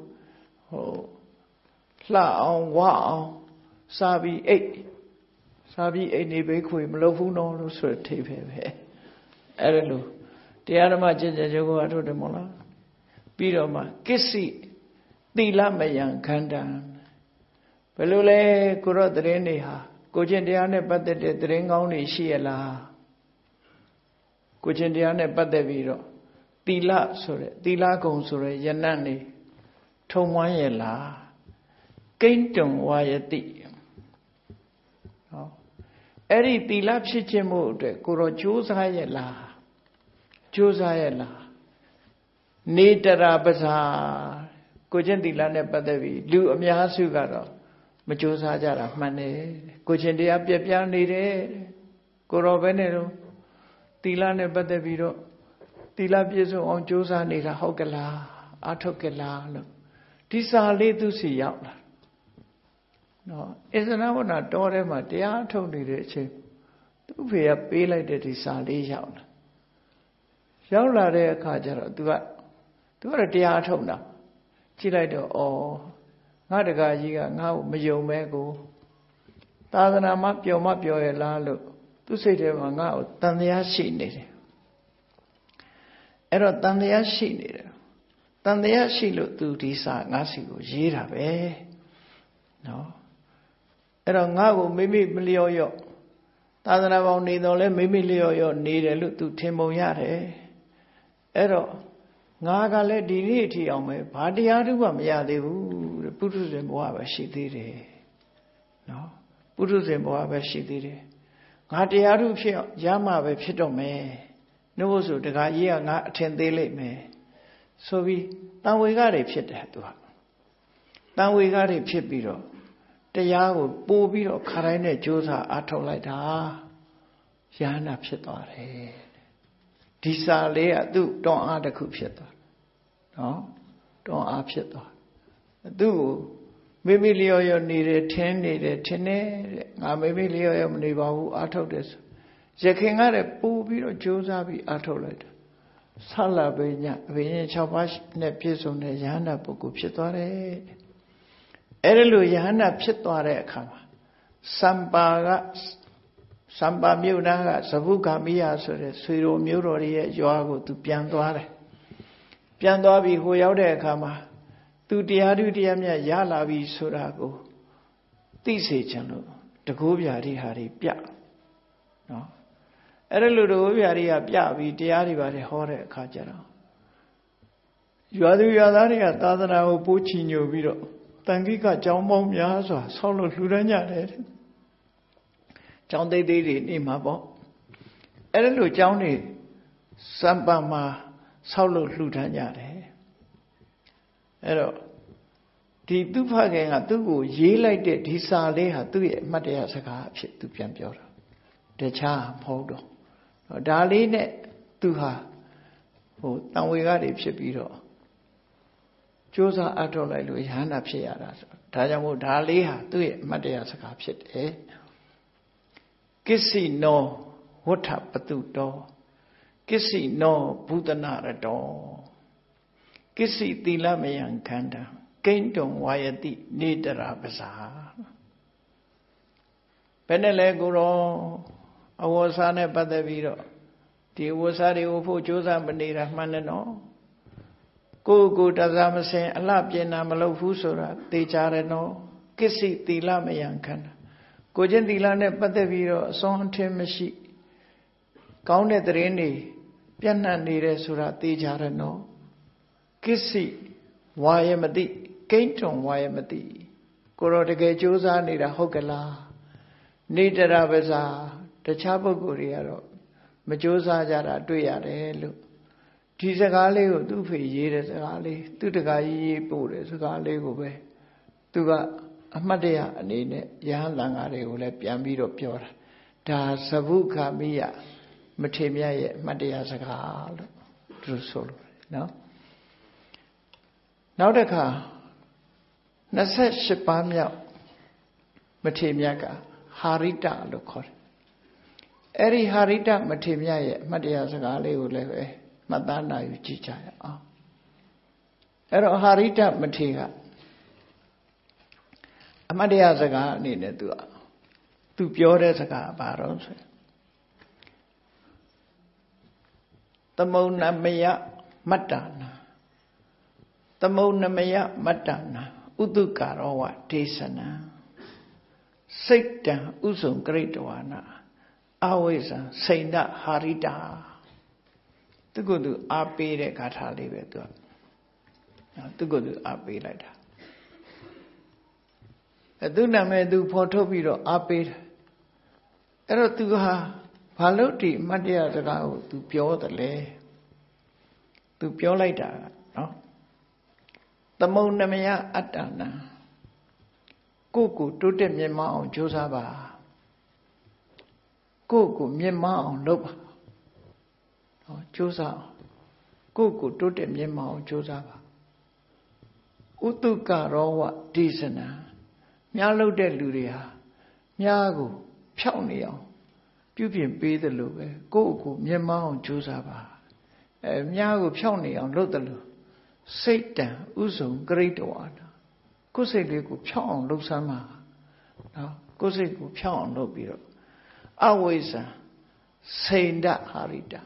လှအောင်ဝအောင်စားပြီးအိတ်နေဘေးခွေမလုပ်ဘူးနော်လို့ဆိုထိပဲအဲ့ဒါလို့တရားဓမ္မကျင့်ကြံကြိုးကိုအထုတ်တယ်မို့လားပြီးတော့မှကိစ္စသီလမယံခန္ဓာဘယ်လိုလဲကိုရောသတင်းတွေဟာကိုကျင့်တရားနဲ့ပတ်သက်တဲ့သတင်းကောင်းတွေရှိရလားကိုကျင့်တရားနဲ့ပတ်သက်ပြီးတော့သီလဆိုတဲ့သီလကုံဆိုတဲ့ယနတ်နေထုံမွမ်းရလားကိဋ္တုံဝါယတိဟောအဲ့ဒီသီလဖြစ်ခြင်းမှုအတွက်ကိုရောကြိုးစားရလားကြိုးစားရလားနေတရာပဇာကိုကျင့်သီလနဲ့ပတ်သက်ပြီးလူအများစုကတော့မကြိုးစားကြတာမှန်တယ်ကိုကျင့်တရားပြပြနေတယ်ကိုရောပဲနဲ့တော့သီလနဲ့ပတ်သက်ပြီးတော့သီလပြည့်စုံအောင်ကြိုးစားနေတာဟုတ်ကလားအထုတ်ကလားလို့ဒီစာလေးသူစီရောက်လာနော်အစ္စနာဝနာတော်ထဲမှာတရားထုတ်နေတဲ့အချိန်သူ့ဖေကပေးလိုက်တဲ့ဒီစာလေးရောက်လာတဲ့အခါကျတော့သူကတော့တရားထုတ်တာကြည့်လိုက်တော့ငါတကာကြီးကငါ့ကိုမယုံမဲကိုသာသနာမှာပျော်မပျော်ရလားလို့သူ့စိတ်ထဲမှာငါ့ကိုတန်တရားရှိနေတယ်အဲ့တော့တန်တရားရှိနေတယ်တန်တရားရှိလို့သူဒီစာငါစီကိုရေးတာပဲနော်အဲ့တော့ငါ့ကိုမိမိမလျော့ရော့သာသနာပေါင်းနေတော့လဲမိမိလျော့ရော့နေတယ်လို့သူထင်ပုံရတယ်အဲ့တော့ငါကလည်းဒီနေ့အထိအောင်ပဲဘာတရားတူမှမရသေးဘူးတဲ့ပုထုဇဉ်ဘဝပဲရှိသေးတယ်နော်ပုထုဇဉ်ဘဝပဲရှိသေးတယ်ငါတရားတူဖြစ်ရမှပဲဖြစ်တော့မယ်နှုတ်ဆိုတခါကြီးကငါအထင်သေးလိမ့်မယ်ဆိုပြီးတန်ဝေကတွေဖြစ်တယ်သူကတန်ဝေကတွေဖြစ်ပြီးတော့တရားကိုပို့ပြီးတော့ခါတိုင်းနဲ့ကြိုးစားအားထုတ်လိုက်တာယဟနာဖြစ်သွားတယ်ဒီစာလေးကသူ့တွန်းအားတစ်ခုဖြစ်သွားနော်တွန်းအားဖြစ်သွားသူ့ကိုမိမိလျော်ရော်နေတယ်ထင်းနေတယ်ထင်းနေတဲ့ငါမိမိလျော်ရော်မနေပါဘူးအားထုတ်တယ်ဆိုရခင်ကတည်းပို့ပြီးတော့ကြိုးစားပြီးအားထုတ်လိုက်တာဆလပိညအဘိညာဉ်6ပါးနဲ့ပြည့်စုံတဲ့ယဟနာပုဂ္ဂိုလ်ဖြစ်သွားတယ်အဲ့ဒါလိုယဟနာဖြစ်သွားတဲ့အခါမှာစံပါမြို့နာကသဗုဂမိယဆိုတဲ့ဆွေတော်မျိုးတော်ရဲ့ရွာကိုသူပြန်သွားတယ်ပြန်သွားပြီးဟိုရောက်တဲ့အခါမှာသူတရားဓုတရားမြတ်ရလာပြီဆိုတာကိုသိစေချင်လို့တကိုးပြာတွေဟာတွေပြနော်အဲ့ဒါလိုတကိုးပြာတွေကပြပြီးတရားတွေပါတယ်ဟောတဲ့အခါကျတော့ရွာသူရွာသားတွေကသာသနာကိုပိုးချီညိုပြီးတော့တန်ခိကကြောင်းပေါင်းများစွာဆောက်လို့လှူဒန်းကြတယ်ကျောင်းသေးသေးတွေနေမှာပေါ့အဲ့ဒါလိုကျောင်းတွေစံပန်မှာဆောက်လို့လှူဒန်းကြတယ်အဲ့တော့ဒီသူ့ဖခင်ကသူ့ကိုရေးလိုက်တဲ့ဒီစာလေးဟာသူ့ရဲ့အမှတ်တရစကားအဖြစ်သူပြန်ပြောတာတခြားမဟုတ်တော့ဒါလေးနဲ့သူဟာတန်ဝေကတွေဖြစ်ပြီးတော့ကြိုးစားအထောက်လိုက်လို့ယဟန္တာဖြစ်ရတာဆိုဒါကြောင့်မို့ဒါလေးဟာသူ့ရဲ့အမှတ်တရစကားဖြစ်တယ်ကိစ္စိနောဝဋ္ဌပတုတောကိစ္စိနောဘုဒနာရတောကိစ္စိသီလမယံခန္ဓာကိဉ္တုံဝါယတိနေတရာပဇာဘယ်နဲ့လဲကိုရောအဝေါ်စားနဲ့ပတ်သက်ပြီးတော့ဒီအဝေါ်စားတွေကိုဖို့ကြိုးစားမနေတာမှန်တယ်နော်ကိုတစားမစင်အလှပြင်တာမလုပ်ဘူးဆိုတာသိကြတယ်နော်ကိစ္စိသီလမယံခန္ဓာကိုချင်းသီလနဲ့ပတ်သက်ပြီးတော့အစွမ်းအထင်းမရှိကောင်းတဲ့သတင်းတွေပြန့်နှံ့နေတယ်ဆိုတာသိကြတယ်နော်ကိစ္စိဝါယမတိကိဉ္တုံဝါယမတိကိုရောတကယ်ကြိုးစားနေတာဟုတ်ကလားနေတရာပဇာတခြားပုဂ္ဂိုလ်တွေကတော့မကြိုးစားကြတာတွေ့ရတယ်လို့ဒီစကားလေးကိုသူ့ဖေရေးတဲ့စကားလေးသူ့တကာကြီးရေးပို့တဲ့စကားလေးကိုပဲသူကအမှတ်တရအနေနဲ့ယဟန်သံဃာတွေကိုလည်းပြန်ပြီးတော့ပြောတာဒါသဗုခမိယမထေမြတ်ရဲ့အမှတ်တရစကားလို့သူဆိုလို့နော်နောက်တစ်ခါ28ပါးမြောက်မထေမြတ်ကဟာရိတလို့ခေါ်တယ်အဲ့ဒီဟာရိတမထေမြတ်ရဲ့အမှတ်တရစကားလေးကိုလည်းပဲမှတ်သားနိုင်ယူကြည့်ကြရအောင်အဲ့တော့ဟာရိတမထေကအမှတ်တရစကားအနေနဲ့သူပြောတဲ့စကားဘာတော့ဆိုသမုဏမယမတ္တနာသမုဏမယမတ္တနာဥတုကာရောဝဒေသနာစိတ်တံဥစုံကရိတဝါနာအဝိဇ္ဇံစိန္ဒဟာရိတာသူကသူအားပေးတဲ့ဂါထာလေးပဲသူကသူအားပေးလိုက်တာသူနာမည်သူဖော်ထုတ်ပြီးတော့အားပေးတယ်အဲ့တော့သူဟာဘာလို့ဒီအမှတ်တရစကားကိုသူပြောတယ်လဲသူပြောလိုက်တာနော်သမုဏမယအတ္တနာကိုတိုးတက်မြင့်မားအောင်ကြိုးစားပါကိုမြင့်မားအောင်လုပ်ပါကြိုးစားကိုတိုးတက်မြင့်မားအောင်ကြိုးစားပါဥတုကရောဝဒေသနာမြားလုပ်တဲ့လူတွေဟာမြားကိုဖြောက်နေအောင်ပြုပြင်ပေးတယ်လို့ပဲကိုမြင့်မားအောင်ကြိုးစားပါမြားကိုဖြောက်နေအောင်လုပ်တယ်လို့စိတ်တံဥစုံကရိတဝါနာကိုယ်စိတ်လေးကိုဖြောက်အောင်လုပ်စမ်းပါနော်ကိုယ်စိတ်ကိုဖြောက်အောင်လုပ်ပြီးတော့အဝိဇ္ဇာစိန္ဒဟာရိတ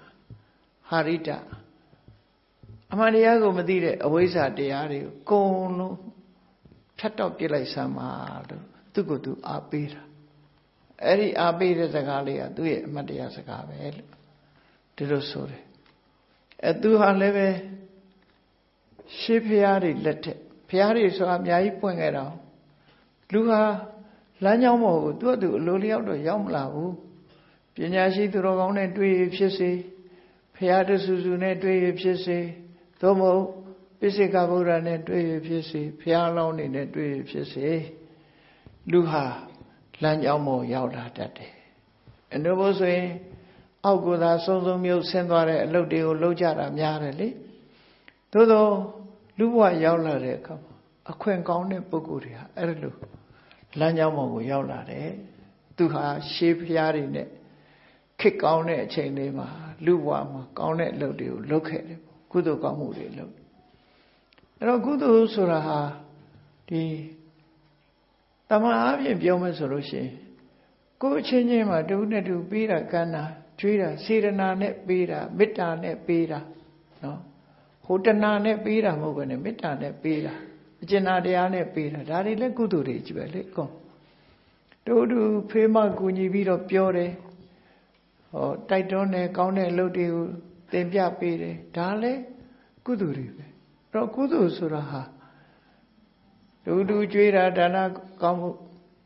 အမှန်တရားကိုမသိတဲ့အဝိဇ္ဇာတရားတွေကိုကုံလုံးဖြတ်တော့ပြစ်လိုက်စမ်းပါလို့သူကသူအားပေးတာအဲ့ဒီအားပေးတဲ့စကားလေးကသူ့ရဲ့အမှတ်တရားစကားပဲလို့ဒီလိုဆိုတယ်သူဟာလည်းပဲရှေးဖျားတွေလက်ထက်ဖျားတွေဆိုတာအများကြီးပွင့်ခဲ့တာလူဟာလမ်းကြောင်းပေါ်ကိုသူအလိုလျောက်တော့ရောက်မလာဘူးပညာရှိသူတော်ကောင်းနဲ့တွေ့ရဖြစ်စေဖျားတဆူဆူနဲ့တွေ့ရဖြစ်စေသို့မဟုတ်ပိစိကဗုဒ္ဓနဲ့တွေ့ရဖြစ်စေဖျားလောင်းနေနဲ့တွေ့ရဖြစ်စေလူဟာလမ်းကြောင်းပေါ်ရောက်လာတတ်တယ်အနုဘောဆိုရင်အောက်ကသာစုံစုံမြုပ်ဆင်းသွားတဲ့အလုပ်တွေကိုလုပ်ကြတာများတယ်လေသို့သောလူဘဝရောက်လာတဲ့အခါမှာအခွင့်ကောင်းတဲ့ပုဂ္ဂိုလ်တွေဟာအဲ့လိုလမ်းကြောင်းပေါ်ကိုရောက်လာတယ်သူဟာရှေးဖျားတွေနဲ့ခေတ်ကောင်းတဲ့အချိန်လေးမှာလူဘဝမှာကောင်းတဲ့အလုပ်တွေကိုလုပ်ခဲ့တယ်ကုသိုလ်ကောင်းမှုတွေလုပ်အဲ့တော့ကုသိုလ်ဆိုတာဟာဒီတမန်အားဖြင့်ပြောမယ်ဆိုလို့ရှိရင်ကိုယ်အချင်းချင်းမှာတူနဲ့တူပေးတာကမ်းတာကြွေးတာစေတနာနဲ့ပေးတာမေတ္တာနဲ့ပေးတာနော်ဟိုတဏနဲ့ပေးတာမဟုတ်ဘဲနဲ့မေတ္တာနဲ့ပေးတာအကျဉ်းတရားနဲ့ပေးတာဒါတွေလည်းကုသိုလ်တွေကြီးပဲလေကောတူဖေးမကူညီပြီးတော့ပြောတယ်တိုက်တွန်းတယ်ကောင်းတဲ့အလုပ်တွေကိုသင်ပြပေးတယ်ဒါလည်းကုသိုလ်တွေပဲအဲ့တော့ကုသိုလ်ဆိုတာဟာတူကြွေးတာဒါနကောင်းမှု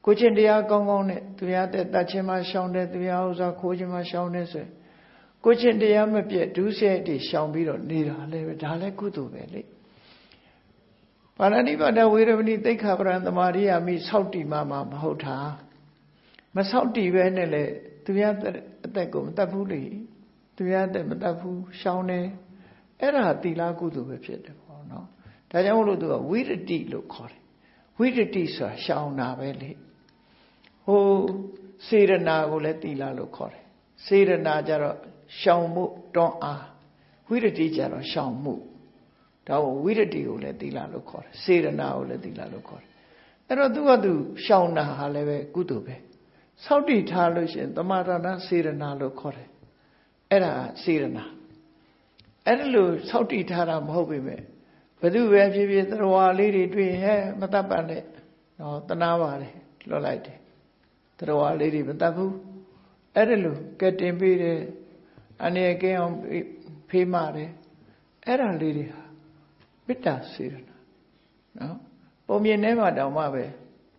ကိုချင်းတရားကောင်းကောင်းနဲ့သူများတဲ့တတ်ချင်းမှရှောင်တယ်သူများဥစ္စာခိုးချင်းမှရှောင်တယ်ဆိုကိုချင်းတရားမပြတ်ဒုစရိုက်တွေရှောင်ပြီးတော့နေတာလည်းပဲဒါလည်းကုသိုလ်ပဲလေပါဠိပါဒဝေရမဏိသိက္ခာပရံသမာရိယာမိဆောက်တည်မှမဟုတ်တာမဆောက်တည်ပဲနဲ့လေသူများအသက်ကိုမတတ်ဘူးလေသူများအသက်မတတ်ဘူးရှောင်တယ်အဲ့ဒါသီလကုသိုလ်ပဲဖြစ်တယ်ပေါ့နော်ဒါကြောင့်မို့လို့သူကဝိရတိလို့ခေါ်တယ်ဝိရတိဆိုတာရှောင်တာပဲလေဟိုစေရနာကိုလည်းသီလလို့ခေါ်တယ်စေရနာကြတော့ရှောင်မှုတွန်းအားဝိရတိကြတော့ရှောင်မှုဒါကိုဝိရတိကိုလည်းသီလလို့ခေါ်တယ်စေရနာကိုလည်းသီလလို့ခေါ်တယ်အဲ့တော့သူကသူရှောင်တာဟာလည်းပဲကုသိုလ်ပဲစောင့်တည်ထားလို့ရှိရင်သမာဓနာစေရနာလို့ခေါ်တယ်အဲ့ဒါစေရနာအဲ့ဒါလို့စောင့်တည်ထားတာမဟုတ်ပေမဲ့ဘသူပဲဖြစ်ဖြစ်သရဝါလေးတွေတွေ့ဟဲ့မတတ်ပါနဲ့နော်တနာပါတယ်လွတ်လိုက်တယ်သရဝါလေးတွေမတတ်ဘူးအဲ့ဒါလို့ကဲတင်ပေးတယ်အနေကင်းအောင်ဖေးမတယ်အဲ့ဒါလေးတွေဟာမေတ္တာစေရနာနော်ပုံမြင်ထဲမှာတောင်မှပဲ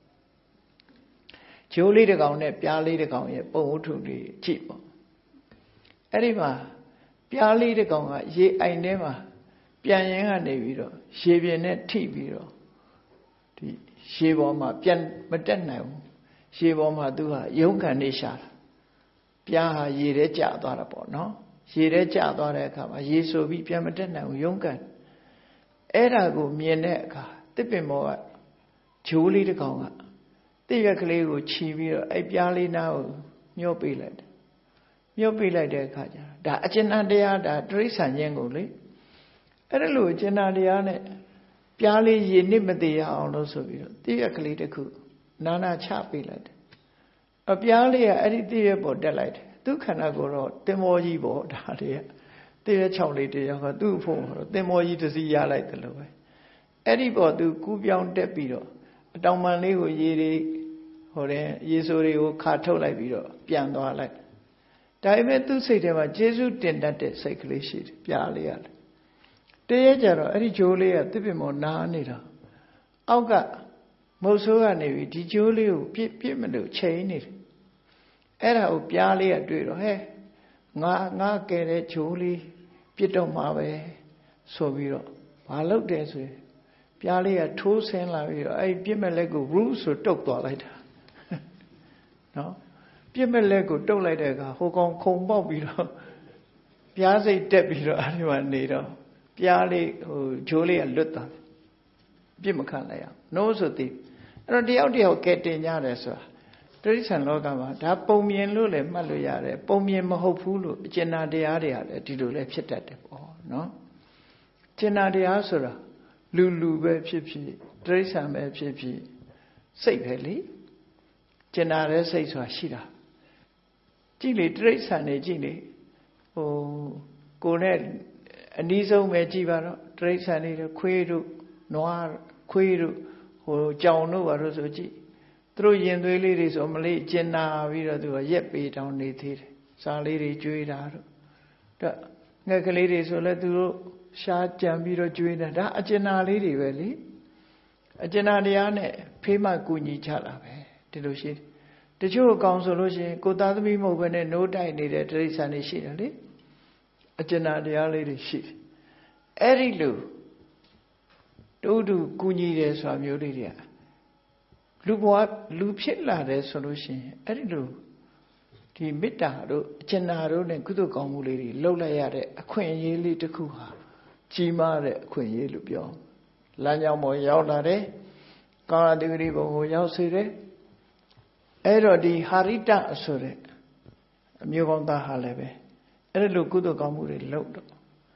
ဂျိုးလေးတစ်ကောင်နဲ့ပြားလေးတစ်ကောင်ရဲ့ပုံဝတ္ထုလေးကြည့်ပေါ့အဲ့ဒီမှာပြားလေးတစ်ကောင်ကရေအိုင်ထဲမှာပြန်ရင်ကနေပြီးတော့ရေပြင်နဲ့ထိပြီးတော့ဒီရေပေါ်မှာပြန်မတက်နိုင်ဘူးရေပေါ်မှာသူဟာရုန်းကန်နေရှာတာပြားဟာရေထဲကျသွားတာပေါ့နော်ရေထဲကျသွားတဲ့အခါမှာရေဆိုပြီးပြန်မတက်နိုင်ဘူးရုန်းကန်အဲ့ဒါကိုမြင်တဲ့အခါတစ်ပင်မောကဂျိုးလေးတစ်ကောင်ကတစ်ရွက်ကလေးကိုခြီးပြီးတော့အဲ့ပြားလေးနားကိုမြုပ်ပေးလိုက်တယ်မြုပ်ပေးလိုက်တဲ့အခါကျတော့ဒါအကျဉ်းတရားဒါတိရစ္ဆာန်ချင်းကိုလေအဲ့ဒါလို့အကျဉ်းတရားနဲ့ပြားလေးရေနစ်မသေးအောင်လို့ဆိုပြီးတော့တစ်ရွက်ကလေးတစ်ခုနာနာချပေးလိုက်တယ်အပြားလေးကအဲ့ဒီတစ်ရွက်ပေါ်တက်လိုက်တယ်သူခန္ဓာကိုယ်တော့တင်မောကြီးပေါ့ဒါလေးကတစ်ရွက်6လေးတရားကသူ့ဖို့တော့တင်မောကြီးတစ်စီးရလိုက်တယ်လို့ပဲအဲ့ဒီပေါ်သူကူးပြောင်းတက်ပြီးတော့အတောင်ပံလေးကိုရေတွေဟိုတဲ့ရေဆိုးတွေကိုခါထုတ်လိုက်ပြီးတော့ပြန်သွားလိုက်ဒါပေမဲ့သူ့စိတ်ထဲမှာကျေးဇူးတင်တတ်တဲ့စိတ်ကလေးရှိတယ်ပြားလေးရတယ်တရေကြတော့အဲ့ဒီဂျိုးလေးကတစ်ပင်မောနားနေတာအောက်ကမုတ်ဆိုးကနေပြီးဒီဂျိုးလေးကိုပြစ်မလို့ချိန်နေတယ်အဲ့ဒါကိုပြားလေးကတွေ့တော့ဟဲ့ငါကဲတဲ့ဂျိုးလေးပြစ်တော့မှာပဲဆိုပြီးတော့ဘာလုပ်တယ်ဆိုရင်ပြားလေးကထိုးဆင်းလာပြီးတော့အဲ့ပြစ်မဲ့လက်ကိုရူးဆိုတုတ်သွားလိုက်တာနော်ပြစ်မဲ့လက်ကိုတုတ်လိုက်တဲ့အခါဟိုကောင်ခုံပေါက်ပြီးတော့ပြားစိတ်တက်ပြီးတော့အဲ့ဒီမှာနေတော့ပြားလေးဟိုဂျိုးလေးကလွတ်သွားပြစ်မခံလိုက်အောင်နိုးဆိုသိအဲ့တော့တယောက်တယောက်ကဲတင်ကြတယ်ဆိုတာတိရစ္ဆာန်လောကမှာဒါပုံမြင်လို့လည်းမှတ်လို့ရတယ်ပုံမြင်မဟုတ်ဘူးလို့အကျဉ်းတရားတွေရတယ်ဒီလိုလည်းဖြစ်တတ်တယ်ပေါ့နော်ကျဉ်းတရားဆိုတာလူပဲဖြစ်ဖြစ်တိရစ္ဆာန်ပဲဖြစ်ဖြစ်စိတ်ပဲလေကျဉ်းတဲ့စိတ်ဆိုတာရှိတာကြည့်လေတိရစ္ဆာန်တွေကြည့်လေဟိုကိုယ်နဲ့အနည်းဆုံးပဲကြည့်ပါတော့တိရစ္ဆာန်တွေခွေးတို့နွားခွေးတို့ဟိုကြောင်တို့ဘာလို့ဆိုကြည့်သူတို့ရင်သွေးလေးတွေဆိုမလေးကျင်နာပြီးတော့သူကရက်ပေတောင်နေသေးတယ်စားလေးတွေကျွေးတာတို့တော့ငှက်ကလေးတွေဆိုလဲသူတို့ရှားကြံပြီးတော့ကျွေးတာဒါအကျဉ်းလေးတွေပဲလေအကျဉ်းတရားနဲ့ဖေးမကူညီချတာပဲဒီလိုရှိတယ်တချို့အကောင်ဆိုလို့ရှိရင်ကိုသားသမီးမဟုတ်ဘဲနဲ့နိုးတိုက်နေတဲ့တိရစ္ဆာန်တွေရှိတယ်လေအကျဉ်းတရားလေးတွေရှိတယ်အဲ့ဒီလိုတူကူညီတယ်ဆိုတာမျိုးလေးတွေကလူဘဝလူဖြစ်လာတယ်ဆိုလို့ရှိရင်အဲ့ဒီလိုဒီမေတ္တာတို့အကျဉ်းတို့နဲ့ကုသိုလ်ကောင်းမှုလေးတွေလှုပ်လိုက်ရတဲ့အခွင့်အရေးလေးတစ်ခုဟာကြီးမားတဲ့အခွင့်အရေးလို့ပြောလမ်းကြောင်းပေါ်ရောက်လာတယ်ကာယတိဂရိဘုံကိုရောက်စေတယ်အဲ့တော့ဒီဟာရိတဆိုတဲ့အမျိုးကောင်းသားဟာလည်းပဲအဲ့လိုကုသိုလ်ကောင်းမှုတွေလုပ်တော့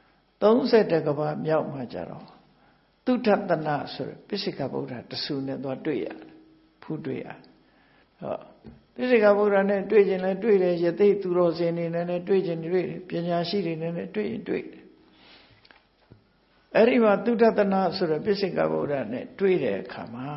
30ကဘာမြောက်မှကြတော့သုထတနာဆိုတဲ့ပိစိကဗုဒ္ဓတဆူနဲ့သွားတွေ့ရတယ်ဖူးတွေ့ရဟောပိစိကဗုဒ္ဓနဲ့တွေ့ခြင်းလဲတွေ့တယ်ယသိသူတော်စင်နေနဲ့တွေ့ခြင်းတွေ့တယ်ပညာရှိတွေနဲ့တွေ့ရင်တွေ့တယ်အဲ့ဒီမှာသုထတနာဆိုတဲ့ပိစိကဗုဒ္ဓနဲ့တွေ့တဲ့အခါမှာ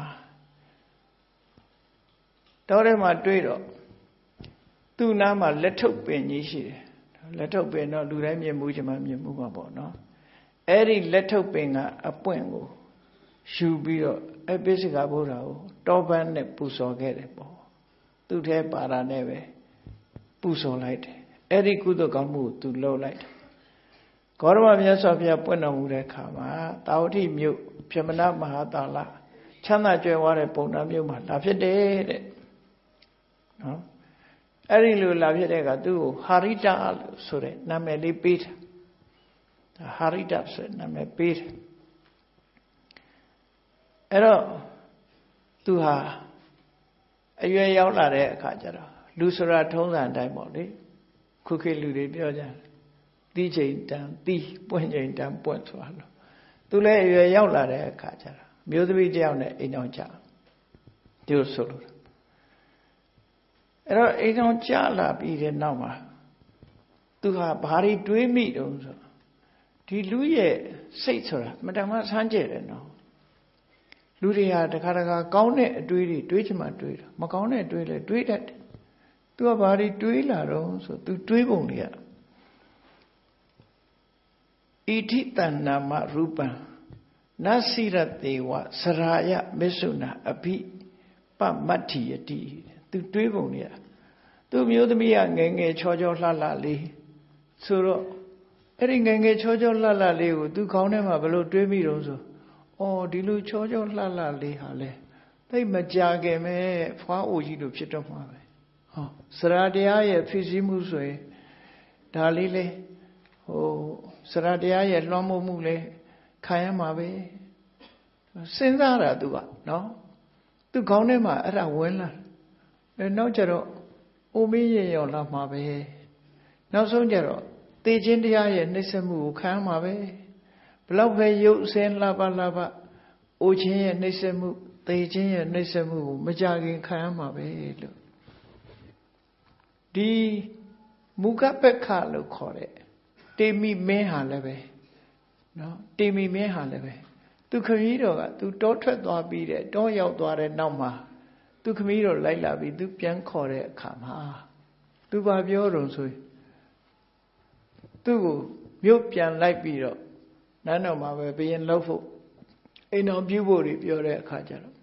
တော့ထဲမှာတွေ့တော့သူ့နားမှာလက်ထုတ်ပင်ကြီးရှိတယ်လက်ထုတ်ပင်တော့လူတိုင်းမြင်မှုချင်မှမြင်မှုပါပေါ့နော်အဲ့ဒီလက်ထုတ်ပင်ကအပွင့်ကိုယူပြီးတော့ပိစိကဗုဒ္ဓကိုတောပန်းနဲ့ပူဇော်ခဲ့တယ်ပေါ့သူထဲပါတာနဲ့ပဲပူဇော်လိုက်တယ်အဲ့ဒီကုသိုလ်ကောင်းမှုကိုသူလုပ်လိုက်တယ်ဂေါရမမြတ်စွာဘုရားပွင့်တော်မူတဲ့အခါမှာတာဝတိမြို့ပြမနာမဟာတာလချမ်းသာကြွယ်ဝတဲ့ပုံနာမြို့မှာလာဖြစ်တယ်တဲ့နော်အဲ့ဒီလိုလာဖြစ်တဲ့ကသူ့ကိုဟာရိတလို့ဆိုတဲ့နာမည်လေးပေးတယ်ဟာရိတဆိုတဲ့နာမည်ပေးတယ်အဲ့တော့သူဟာအရွယ်ရောက်လာတဲ့အခါကျတော့လူဆိုတာထုံးစံအတိုင်းပေါ့လေခုခေတ်လူတွေပြောကြတယ်တီးချိန်တန်တီးပွင့်ချိန်တန်ပွင့်ဆိုတာလို့သူလည်းအရွယ်ရောက်လာတဲ့အခါကျတော့မျိုးသမီးတယောက်နဲ့အိမ်အောင်ကြဒီလိုဆိုလို့အဲ့တော့အိမ်အောင်ကြလာပြီးတဲ့နောက်မှာသူဟာဘာတွေတွေးမိတုံးဆိုဒီလူရဲ့စိတ်ဆိုတာမတမဆန်းကျဲတယ်နော်လူတွေဟာတခါတခါကောင်းတဲ့အတွေးတွေတွေးချင်မှတွေးတာမကောင်းတဲ့အတွေးလည်းတွေးတတ်တယ်သူကဘာတွေတွေးလာတော့ဆိုသူတွေးပုံတွေကဣတိတဏ္ဏမရူပံနစိရတေဝစရာယမစ္ဆုနာအဘိပမတ္ထိယတိသူတွေးပုံတွေကသူမျိုးသမီးကငယ်ငယ်ချောချောလှလှလေးဆိုတော့အဲ့ဒီငယ်ငယ်ချောချောလှလှလေးကိုသူခေါင်းထဲမှာဘလို့တွေးမိတော့ဆိုအော်ဒီလိုချောချောလှလှလေးဟာလေသိမကြခင်မဲ့ဖွားအိုကြီးလိုဖြစ်တော့မှာပဲဟောစရာတရားရဲ့ဖြစ်စည်းမှုဆိုရင်ဒါလေးလေဟိုစရာတရားရဲ့လွှမ်းမိုးမှုလေခံရမှာပဲစဉ်းစားတာသူကနော်သူခေါင်းထဲမှာအဲ့ဒါဝင်လာနောက်ကျတော့အိုမင်းရင်ရောလာမှာပဲနောက်ဆုံးကျတော့သေခြင်းတရားရဲ့နှိမ့်ဆက်မှုကိုခံရမှာပဲဘလောက်ပဲရုပ်ဆင်းလှပလှပအိုခြင်းရဲ့နှိမ့်ဆက်မှုသေခြင်းရဲ့နှိမ့်ဆက်မှုကိုမကြခင်ခံရမှာပဲလို့ဒီမူကပက္ခလို့ခေါ်တဲ့တေမိမင်းဟာလည်းပဲနော်တေမိမင်းဟာလည်းပဲသူခမည်းတော်ကသူတောထွက်သွားပြီးတဲ့တောရောက်သွားတဲ့နောက်မှာသူခမည်းတော်လိုက်လာပြီးသူပြန်ခေါ်တဲ့အခါမှာသူဘာပြောတော့ဆိုသူ့ကိုမြို့ပြန်လိုက်ပြီးတော့နန်းတော်မှာပဲဘုရင်လှုပ်ဖို့အိမ်တော်ပြုဖို့တွေပြောတဲ့အခါကျတော့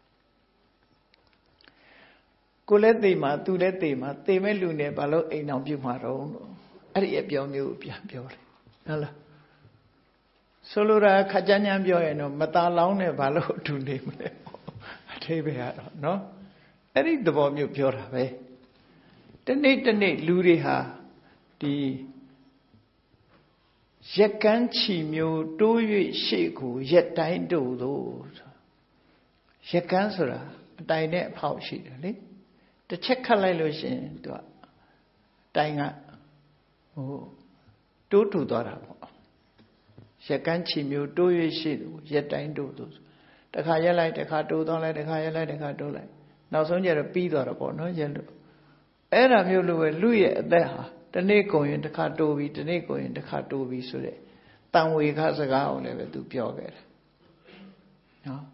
ကိုလည်းသိမှာသူလည်းသိမှာသိမဲ့လူနဲ့ဘာလို့အိမ်တော်ပြုမှာတော့လို့အဲ့ဒီအပြောမျိုးကိုပြန်ပြောတယ်ဟုတ်လားဆိုလိုတာခကြမ်းကြမ်းပြောရင်တော့မตาလောင်းနဲ့ဘာလို့အတူနေမလဲအထိပ္ပယ်ကတော့နော်အဲ့ဒီသဘောမျိုးပြောတာပဲတနေ့တနေ့လူတွေဟာဒီရက်ကန်းချီမျိုးတိုး၍ရှေ့ကိုရက်တိုင်းတို့သို့ရက်ကန်းဆိုတာအတိုင်နဲ့အဖောက်ရှိတယ်လေတစ်ချက်ခတ်လိုက်လို့ရှိရင်သူကတိုင်ကဟိုတိုးထူသွားတာပေါ့ရက်ကန်းချီမျိုးတိုး၍ရှေ့ကိုရက်တိုင်းတို့သို့တခါရက်လိုက်တခါတိုးသွားလိုက်တခါရက်လိုက်တခါတိုးလိုက်နောက်ဆုံးကျတော့ပြီးသွားတော့ပေါ့နော်ရက်လို့အဲ့ဒါမျိုးလိုပဲလူရဲ့အသက်ဟာတနေ့ကုန်ရင်တစ်ခါတိုးပြီးတနေ့ကုန်ရင်တစ်ခါတိုးပြီးဆိုတဲ့တန်ဝေခစကားအောင်လည်းပဲသူပြောခဲ့တယ်နော်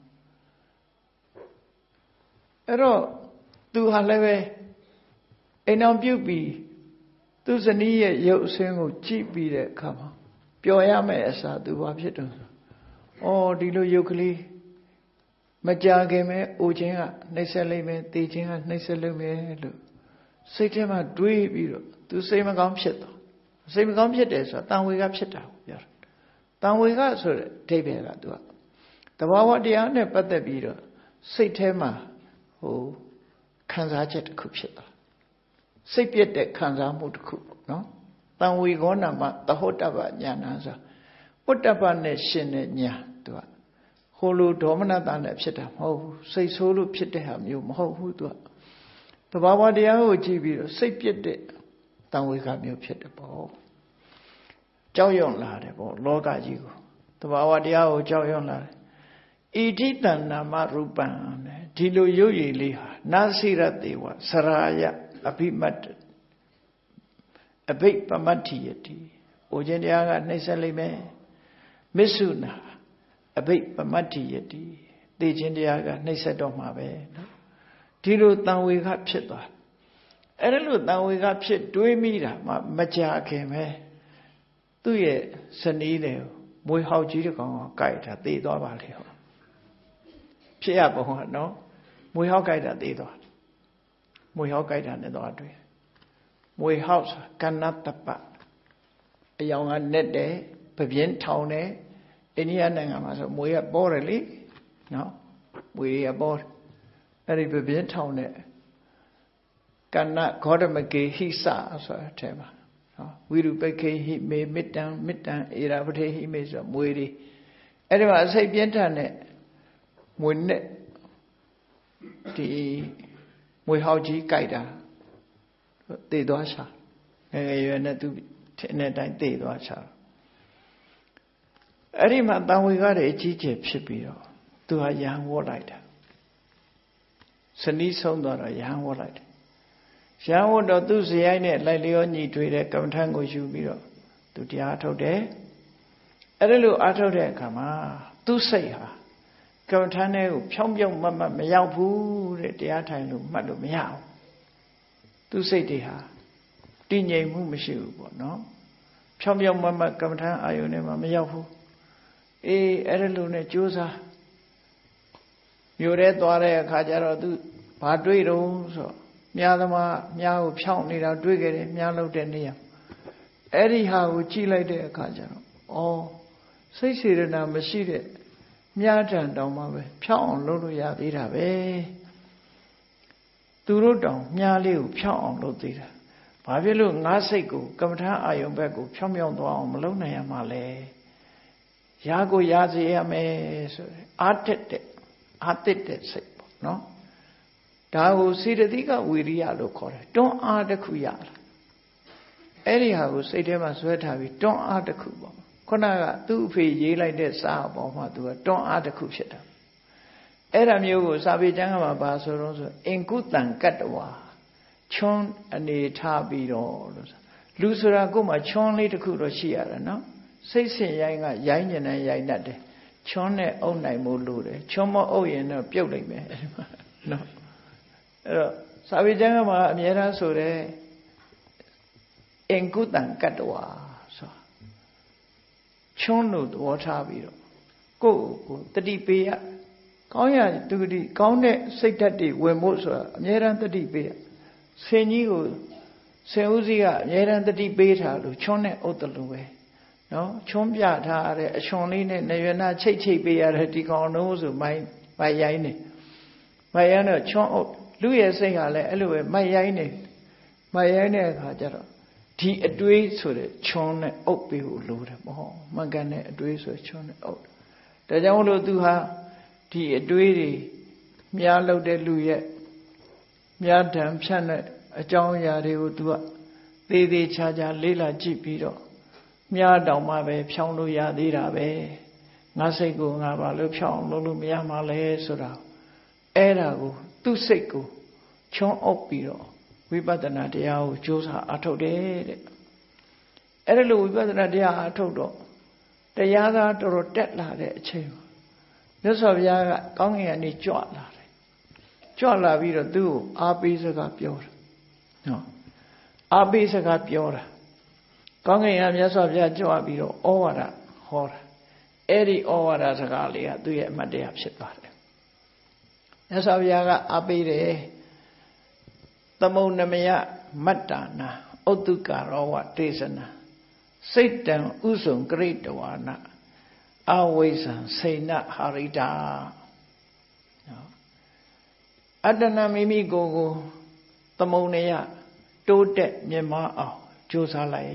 အဲ့တော့သူဟာလည်းပဲအိမ်အောင်ပြုတ်ပြီးသူဇနီးရဲ့ရုပ်အဆင်းကိုကြည့်ပြီးတဲ့အခါမှာပျော်ရမယ့်အစားသူဘာဖြစ်တော့အော်ဒီလိုရုပ်ကလေးမကြခင်မဲ့အိုခြင်းကနှိမ့်ဆက်လိမ့်မယ်တေခြင်းကနှိမ့်ဆက်လိမ့်မယ်လို့စိတ်ထဲမှာတွေးပြီးတော့သူစိတ်မကောင်းဖြစ်သွားစိတ်မကောင်းဖြစ်တယ်ဆိုတာတန်ဝေကဖြစ်တာကိုပြောတာတန်ဝေကဆိုတဲ့အဓိပ္ပာယ်ကသူကသဘာဝတရားနဲ့ပတ်သက်ပြီးတော့စိတ်ထဲမှာဟိုခံစားချက်တစ်ခုဖြစ်သွားစိတ်ပြည့်တဲ့ခံစားမှုတစ်ခုပေါ့နော်တန်ဝေကောနာမသဟောတ္တပညာနာဆိုပုတ္တပနဲ့ရှင်တဲ့ညာသူကဟိုလိုဒေါမနတာနဲ့ဖြစ်တာမဟုတ်ဘူးစိတ်ဆိုးလို့ဖြစ်တဲ့ဟာမျိုးမဟုတ်ဘူးသူကသဘာဝတရားကိုကြည့်ပြီးတော့စိတ်ပြည့်တဲ့တန်ဝေကမျိုးဖြစ်တယ်ပေါ့ကြောက်ရွံ့လာတယ်ပေါ့လောကကြီးကိုသဘာဝတရားကိုကြောက်ရွံ့လာတယ်ဣတိတဏ္ဏမရူပံဒီလိုရုပ်ရည်လေးဟာနာစိရတေဝစရာယအဘိမတ္တအဘိပမတ္ထိယတိ။အိုခြင်းတရားကနှိမ့်ဆက်လိမ့်မယ်။မစ္ဆုနာအဘိပမတ္ထိယတိ။သိခြင်းတရားကနှိမ့်ဆက်တော့မှာပဲနော်။ဒီလိုတန်ဝေကဖြစ်သွား။အဲ့ဒါလိုတန်ဝေကဖြစ်တွေးမိတာမှမကြခင်ပဲသူ့ရဲ့ဇနီးတယ်မွေဟောက်ကြီးတကောင်ကကြိုက်တာသေသွားပါလေဟော။ဖြစ်ရပုံကနော်မွေဟောက်ကြိုက်တာသေးသွားမွေဟောက်ကြိုက်တာနဲ့တော့တွေ့မွေဟောက်ဆိုကဏ္ဍတပအယောင်ကနဲ့တယ်ပပြင်းထောင်တယ်အိန္ဒိယနိုင်ငံမှာဆိုမွေကပေါ်တယ်လေနော်မွေရပေါ်အဲ့ဒီပပြင်းထောင်တဲ့ကဏ္ဍဂေါတမကေဟိစဆိုတဲ့အထက်မှာနော်ဝိရုပခေဟိမေမတ္တံဧရာပထေဟိမေဆိုမွေတွေအဲ့ဒီမှာအစိတ်ပြင်းထန်တဲ့မွေနဲ့ဒီမွေဟောက်ကြီးကြိုက်တာတေသွားချာငယ်ငယ်ရွယ်နဲ့သူထင်းတဲ့အတိုင်းတေသွားချာအဲ့ဒီမှာတန်ဝေကတွေအကြီးကျယ်ဖြစ်ပြီးတော့သူဟာရဟန်းဝတ်လိုက်တာစနီးဆုံးသွားတော့ရဟန်းဝတ်လိုက်တယ်ရဟန်းဝတ်တော့သူ့ဇယိုင်းနဲ့လိုက်လျောညီထွေတဲ့ကမ္မထံကိုယူပြီးတော့သူတရားထုတ်တယ်အဲ့ဒါလို့အားထုတ်တဲ့အခါမှာသူ့စိတ်ဟာကမ္မထံထဲကိုဖြောင်းဖြောင်းမတ်မရောက်ဘူးတဲ့တရားထိုင်လို့မှတ်လို့မရဘူးသူ့စိတ်တွေဟာတည်ငြိမ်မှုမရှိဘူးပေါ့နော်ဖြောင်းဖြောင်းမတ်ကမ္မထံအာယုန်ထဲမှာမရောက်ဘူးအဲ့ဒါလို့နဲ့ကြိုးစားမြို့ထဲသွားတဲ့အခါကျတော့သူဘာတွေ့တော့ဆိုမြားသမားမြားကိုဖြောင်းနေတာတွေ့ကြတယ်မြားလုတ်တဲ့နေရာအဲ့ဒီဟာကိုကြည့်လိုက်တဲ့အခါကျတော့စိတ်စေတနာမရှိတဲ့မြားတန်တောင်မှပဲဖြောင်းအောင်လုပ်လို့ရသေးတာပဲသူတို့တောင်မြားလေးကိုဖြောင်းအောင်လုပ်သေးတာဘာဖြစ်လို့ငါးစိတ်ကိုကမ္မထာအာယုံဘက်ကိုဖြောင်းဖြောင်းသွားအောင်မလုပ်နိုင်ရမှာလဲရာကိုရာစေရမယ်ဆိုရယ်အာတစ်တဲ့စိတ်ပေါ့နော်ဒါကိုစေတသိကဝီရိယလို့ခေါ်တယ်တွန်းအားတစ်ခုရတာအဲ့ဒီဟာကိုစိတ်ထဲမှာဆွဲထားပြီးတွန်းအားတစ်ခုပေါ့ခုနကသူ့အဖေရေးလိုက်တဲ့စာအပေါ်မှာသူကတွန်းအားတစ်ခုဖြစ်တာအဲ့ဒါမျိုးကိုစာပေကျမ်းကမှာပါဆိုတော့ဆိုအင်ကုတံကတ္တဝါချွန်းအနေထားပြီးတော့လို့လူဆိုတာကိုယ်မှာချွန်းလေးတစ်ခုတော့ရှိရတယ်နော်စိတ်ဆင်ရိုင်းကရိုင်းကျင်တဲ့ရိုင်းတတ်တယ်ချွန်းနဲ့အုပ်နိုင်မှုလို့တယ်ချွန်းမအုပ်ရင်တော့ပြုတ်လိုက်မယ်နော်အဲ့တော့စာပေကျမ်းကမှာအမြဲတမ်းဆိုတဲ့အင်ကုတံကတ္တဝါဆိုချွန်းလို့သဘောထားပြီးတော့ကိုယ့်ကိုတတိပေးရကောင်းရသူတိကောင်းတဲ့စိတ်ဓာတ်တွေဝင်ဖို့ဆိုတာအမြဲတမ်းတတိပေးရဆင်ကြီးကိုဆင်ဦးစီးကအမြဲတမ်းတတိပေးထားလို့ချွန်းနဲ့အုပ်တယ်လို့ပဲနော်ချွန်းပြထားတဲ့အချွန်လေးနဲ့နေရနာချိတ်ပေးရတဲ့ဒီကောင်လုံးဆိုမိုက်ရိုင်းနေမိုက်ရိုင်းတော့ချွန်းအုပ်လူရဲ့စိတ်ကလည်းအဲ့လိုပဲမိုက်ရိုင်းနေမိုက်ရိုင်းတဲ့အခါကျတော့ဒီအတွေးဆိုတဲ့ချွန်းနဲ့အုပ်ပေးဖို့လိုတယ်ပေါ့မှန်ကန်တဲ့အတွေးဆိုချွန်းနဲ့အုပ်ဒါကြောင့်လို့သူဟာဒီအတွေးတွေမြားလောက်တဲ့လူရဲ့မြားတံဖြတ်တဲ့အကြောင်းအရာတွေကိုသူကသေးသေးချာချာလေ့လာကြည့်ပြီးတော့မြားတောင်မှပဲဖြောင်းလို့ရသေးတာပဲငါစိတ်ကိုငါဘာလို့ဖြောင်းအောင်လုပ်လို့မရမှာလဲဆိုတာအဲ့ဒါကိုသူ့စိတ်ကိုချွန်းအုပ်ပြီးတော့ဝိပဿနာတရားကိုကြိုးစားအထုတ်တယ်တဲ့အဲ့ဒါလို့ဝိပဿနာတရားအထုတ်တော့တရားသားတော်တော်တက်လာတဲ့အချိန်မြတ်စွာဘုရားကကောင်းကင်ကနေကြွလာတယ်ကြွလာပြီးတော့သူ့ကိုအားပေးစကားပြောတယ်နော်အားပေးစကားပြောတာကောင်းကင်ကမြတ်စွာဘုရားကြွပြီးတော့ဩဝါဒဟောတာအဲ့ဒီဩဝါဒစကားလေးကသူ့ရဲ့အမှတ်တရဖြစ်ပါတယ်မြတ်စွာဘုရားကအားပေးတယ်သမုန်နမယမတ္တနာဥတ္တုကာရောဝဒေသနာစိတ်တံဥစုံကရိတဝါနအဝိဇ္ဇံစိဏဟာရိတာအတ္တနာမိမိကိုယ်ကိုသမုန်နယတိုးတက်မြင့်မားအောင်ကြိုးစားလိုက်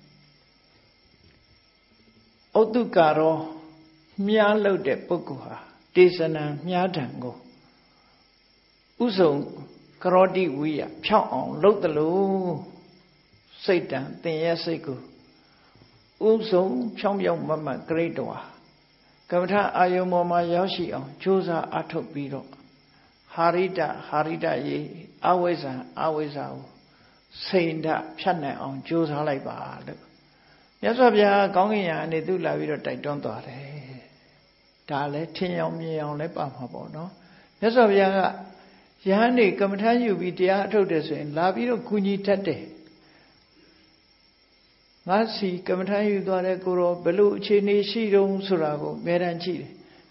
ဥတ္တုကာရောမြားလို့တဲ့ပုဂ္ဂိုလ်ဟာဒေသနာမြားတံကိုဥစုံကရောတိဝိယဖြောင်းအောင်လုပ်တယ်လို့စိတ်တံသင်ရဲ့စိတ်ကိုဥစုံဖြောင်းပြောင်းမမှန်ဂရိတဝါကမ္မထာအာယုံပေါ်မှာရောက်ရှိအောင်ကြိုးစားအထုတ်ပြီးတော့ဟာရိတရေအဝိဇ္ဇာကိုစိန်ဓာဖြတ်နိုင်အောင်ကြိုးစားလိုက်ပါလို့မြတ်စွာဘုရားကောင်းကင်ယံအနေသူလာပြီးတော့တိုက်တွန်းသွားတယ်ဒါလည်းထင်အောင်မြင်အောင်လည်းပါမှာပေါ့နော်မြတ်စွာဘုရားကယဟန်နေကမ္မထာယူပြီးတရားအထုတ်တယ်ဆိုရင်လာပြီးတော့ကူညီတတ်တယ်ငါစီကမ္မထာယူသွားတဲ့ကိုရောဘယ်လိုအခြေအနေရှိတုံးဆိုတာကိုအမြဲတမ်းကြည့်တယ်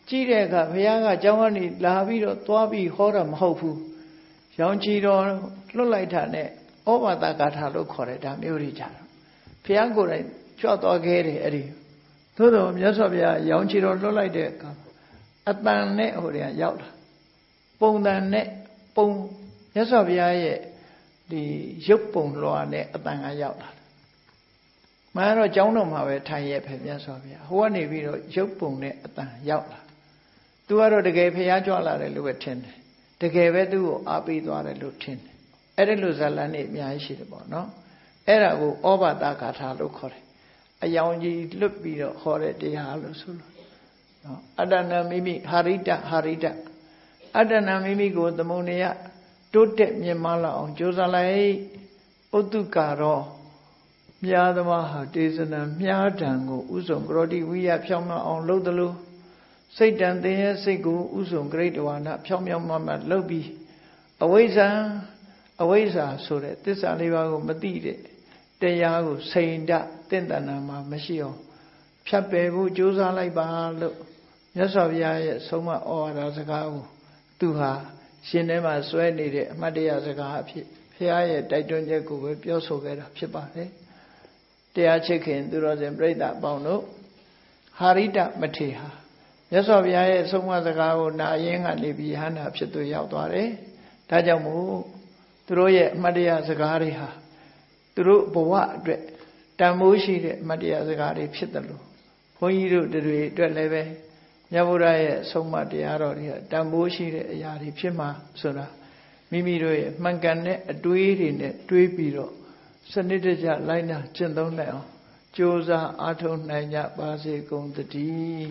ကြည့်တဲ့အခါဘုရားကကျောင်းကနေလာပြီးတော့သွားပြီးဟောတာမဟုတ်ဘူးရောင်ချီတော်လွတ်လိုက်တာနဲ့ဩဘာသဂါထာလို့ခေါ်တယ်ဒါမျိုးတွေကြတော့ဘုရားကိုယ်တိုင်ကြွသွားခဲ့တယ်အဲ့ဒီသို့တော်မြတ်စွာဘုရားရောင်ချီတော်လွတ်လိုက်တဲ့အခါအတန်နဲ့ဟိုတွေကရောက်လာပုံတန်နဲ့ပုံမြတ်စွာဘုရားရဲ့ဒီရုပ်ပုံလွှာနဲ့အတန်ကရောက်လာမှန်တော့ကျောင်းတော်မှာပဲထိုင်ရဲ့ဖမြတ်စွာဘုရားဟိုကနေပြီးတော့ရုပ်ပုံနဲ့အတန်ရောက်လာသူကတော့တကယ်ဖျားကြွလာတယ်လို့ပဲထင်တယ်တကယ်ပဲသူ့ကိုအားပေးသွားတယ်လို့ထင်တယ်အဲ့ဒါလိုဇာလန်နေအများကြီးရှိတယ်ပေါ့နော်အဲ့ဒါကိုဩဘာသဂါထာလို့ခေါ်တယ်အယောင်ကြီးလွတ်ပြီးတော့ဟောတဲ့တရားလို့ဆိုလို့နော်အတ္တနာမိမိဟာရိတဟာရိတအတ္တနာမိမိကိုသမုန်နေယတိုးတက်မြင့်မားလာအောင်ကြိုးစားလိုက်ဥတုကာရောမြားသမားဟာတေဇနာမြားတံကိုဥဆုံးကရောတိဝိယဖြောင်းမအောင်လုပ်သလိုစိတ်တန်သင်ရဲ့စိတ်ကိုဥဆုံးဂရိတဝါဏဖြောင်းမလုပ်ပြီးအဝိဇ္ဇာဆိုတဲ့သစ္စာလေးပါးကိုမသိတဲ့တရားကိုစိန်တတင့်တဏ္ဍာမှာမရှိအောင်ဖြတ်ပယ်ဖို့ကြိုးစားလိုက်ပါလို့မြတ်စွာဘုရားရဲ့ဆုံးမဩဝါဒစကားကိုသူဟာရှင်ထဲမှာစွဲနေတဲ့အမှတ်တရစကားအဖြစ်ဘုရားရဲ့တိုက်တွန်းချက်ကိုပဲပြောဆိုခဲ့တာဖြစ်ပါတယ်တရားချစ်ခင်သူတော်စင်ပြိဿအပေါင်းတို့ဟာရိတမထေဟာမြတ်စွာဘုရားရဲ့ဆုံးမစကားကိုနာရင်းကနေပြီးဟန္တာဖြစ်သူရောက်သွားတယ်ဒါကြောင့်မို့သူတို့ရဲ့အမှတ်တရစကားတွေဟာသူတို့ဘဝအတွက်တန်ဖိုးရှိတဲ့အမှတ်တရစကားတွေဖြစ်တယ်လို့ဘုန်းကြီးတို့တွေအတွက်လည်းပဲမြတ်ဗုဒ္ဓရဲ့ဆုံးမတရားတော်တွေကတန်ဖိုးရှိတဲ့အရာတွေဖြစ်မှာဆိုတာမိမိတို့ရဲ့မှန်ကန်တဲ့အတွေးတွေနဲ့တွေးပြီးတော့စနစ်တကျလိုက်နာကျင့်သုံးနိုင်အောင်ကြိုးစားအားထုတ်နိုင်ကြပါစေကုန်သတည်း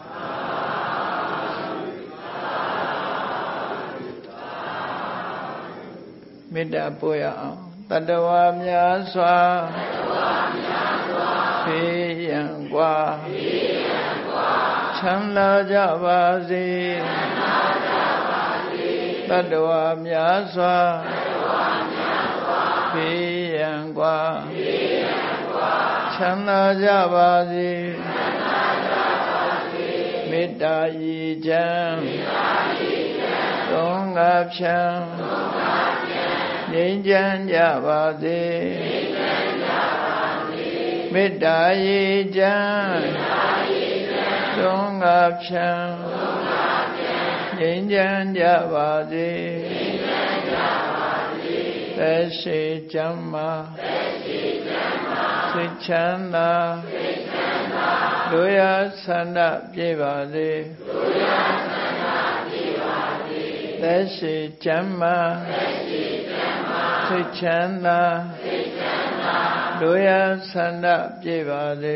မေတ္တာပို့ရအောင်တတဝါများစွာဖေးရန်กว่าချမ်းသာကြပါစေတတဝါများစွာဖေးရန်กว่าချမ်းသာကြပါစေမေတ္တာရည်ချမ်းသုံးငါဖြံငြိမ်းချမ်းကြပါစေမေတ္တာရည်ချမ်းသုံးငါဖြံငြိမ်းချမ်းကြပါစေသက်ရှိချမ်းသာစိတ်ချမ်းသာလူရဆန္ဒပြေပါစေသက်ရှိချမ်းသာစိတ်ချမ်းသာလူရဆန္ဒပြေပါစေ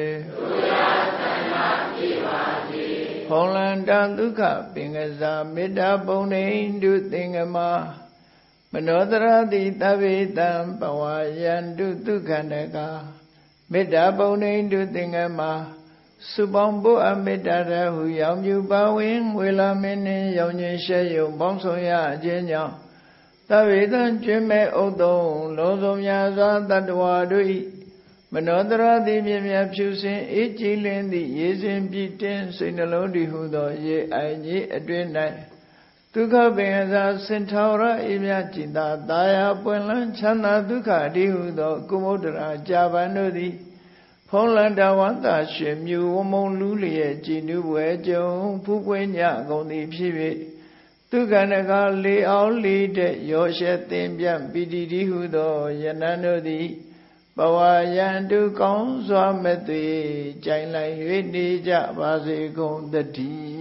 ဖုံလန္တဒုက္ခပင်ကစားမေတ္တာပုံနေတုသင်္ကမမနောတရတိတဗ္ဗေတံပဝါယန္တုဒုက္ခန္တကမေတ္တာပုံနေတုသင်္ကမစုပေါင်းဖို့အမေတ္တာရဟုရောင်မြူပါဝင်ဝေလာမင်းနှင့်ရောင်ခြင်းရှဲယုံပေါင်းဆောင်ရခြင်းကြောင့်သဗ္ဗေတံကျွမ်းမဲ့ဥဒ္ဒုံလုံးစုံများစွာတတ္တဝါတို့၏မနောတရတိမြင်မြဖြူစင်အေးကြည်လင်းသည့်ရေစင်ပြည့်တင်းစိတ်နှလုံးတည်ဟုသောရေအိုင်ကြီးအတွင်၌ဒုက္ခပင်အစာစင်ထောရအေးမြကျင်သာတာယာပွင့်လန်းချမ်းသာဒုက္ခတည်ဟုသောကုမုဒ္ဒရာကြာပန်တို့သည်ဖုံးလန္တဝန္တာရွှေမြူဝမုံလူလျက်ကြည်နုပွဲကြုံဖူးပွင့်ညကုန်သည်ဖြစ်၍ဒုက္ခနကလေအောင်လေးတဲ့ရောရှက်သင်ပြပီတိတိဟုသောယနံတို့သည်ဘဝယန္တုကောင်းစွာမဲ့သွေကြိုင်လိုက်၍နေကြပါစေကုန်သတည်း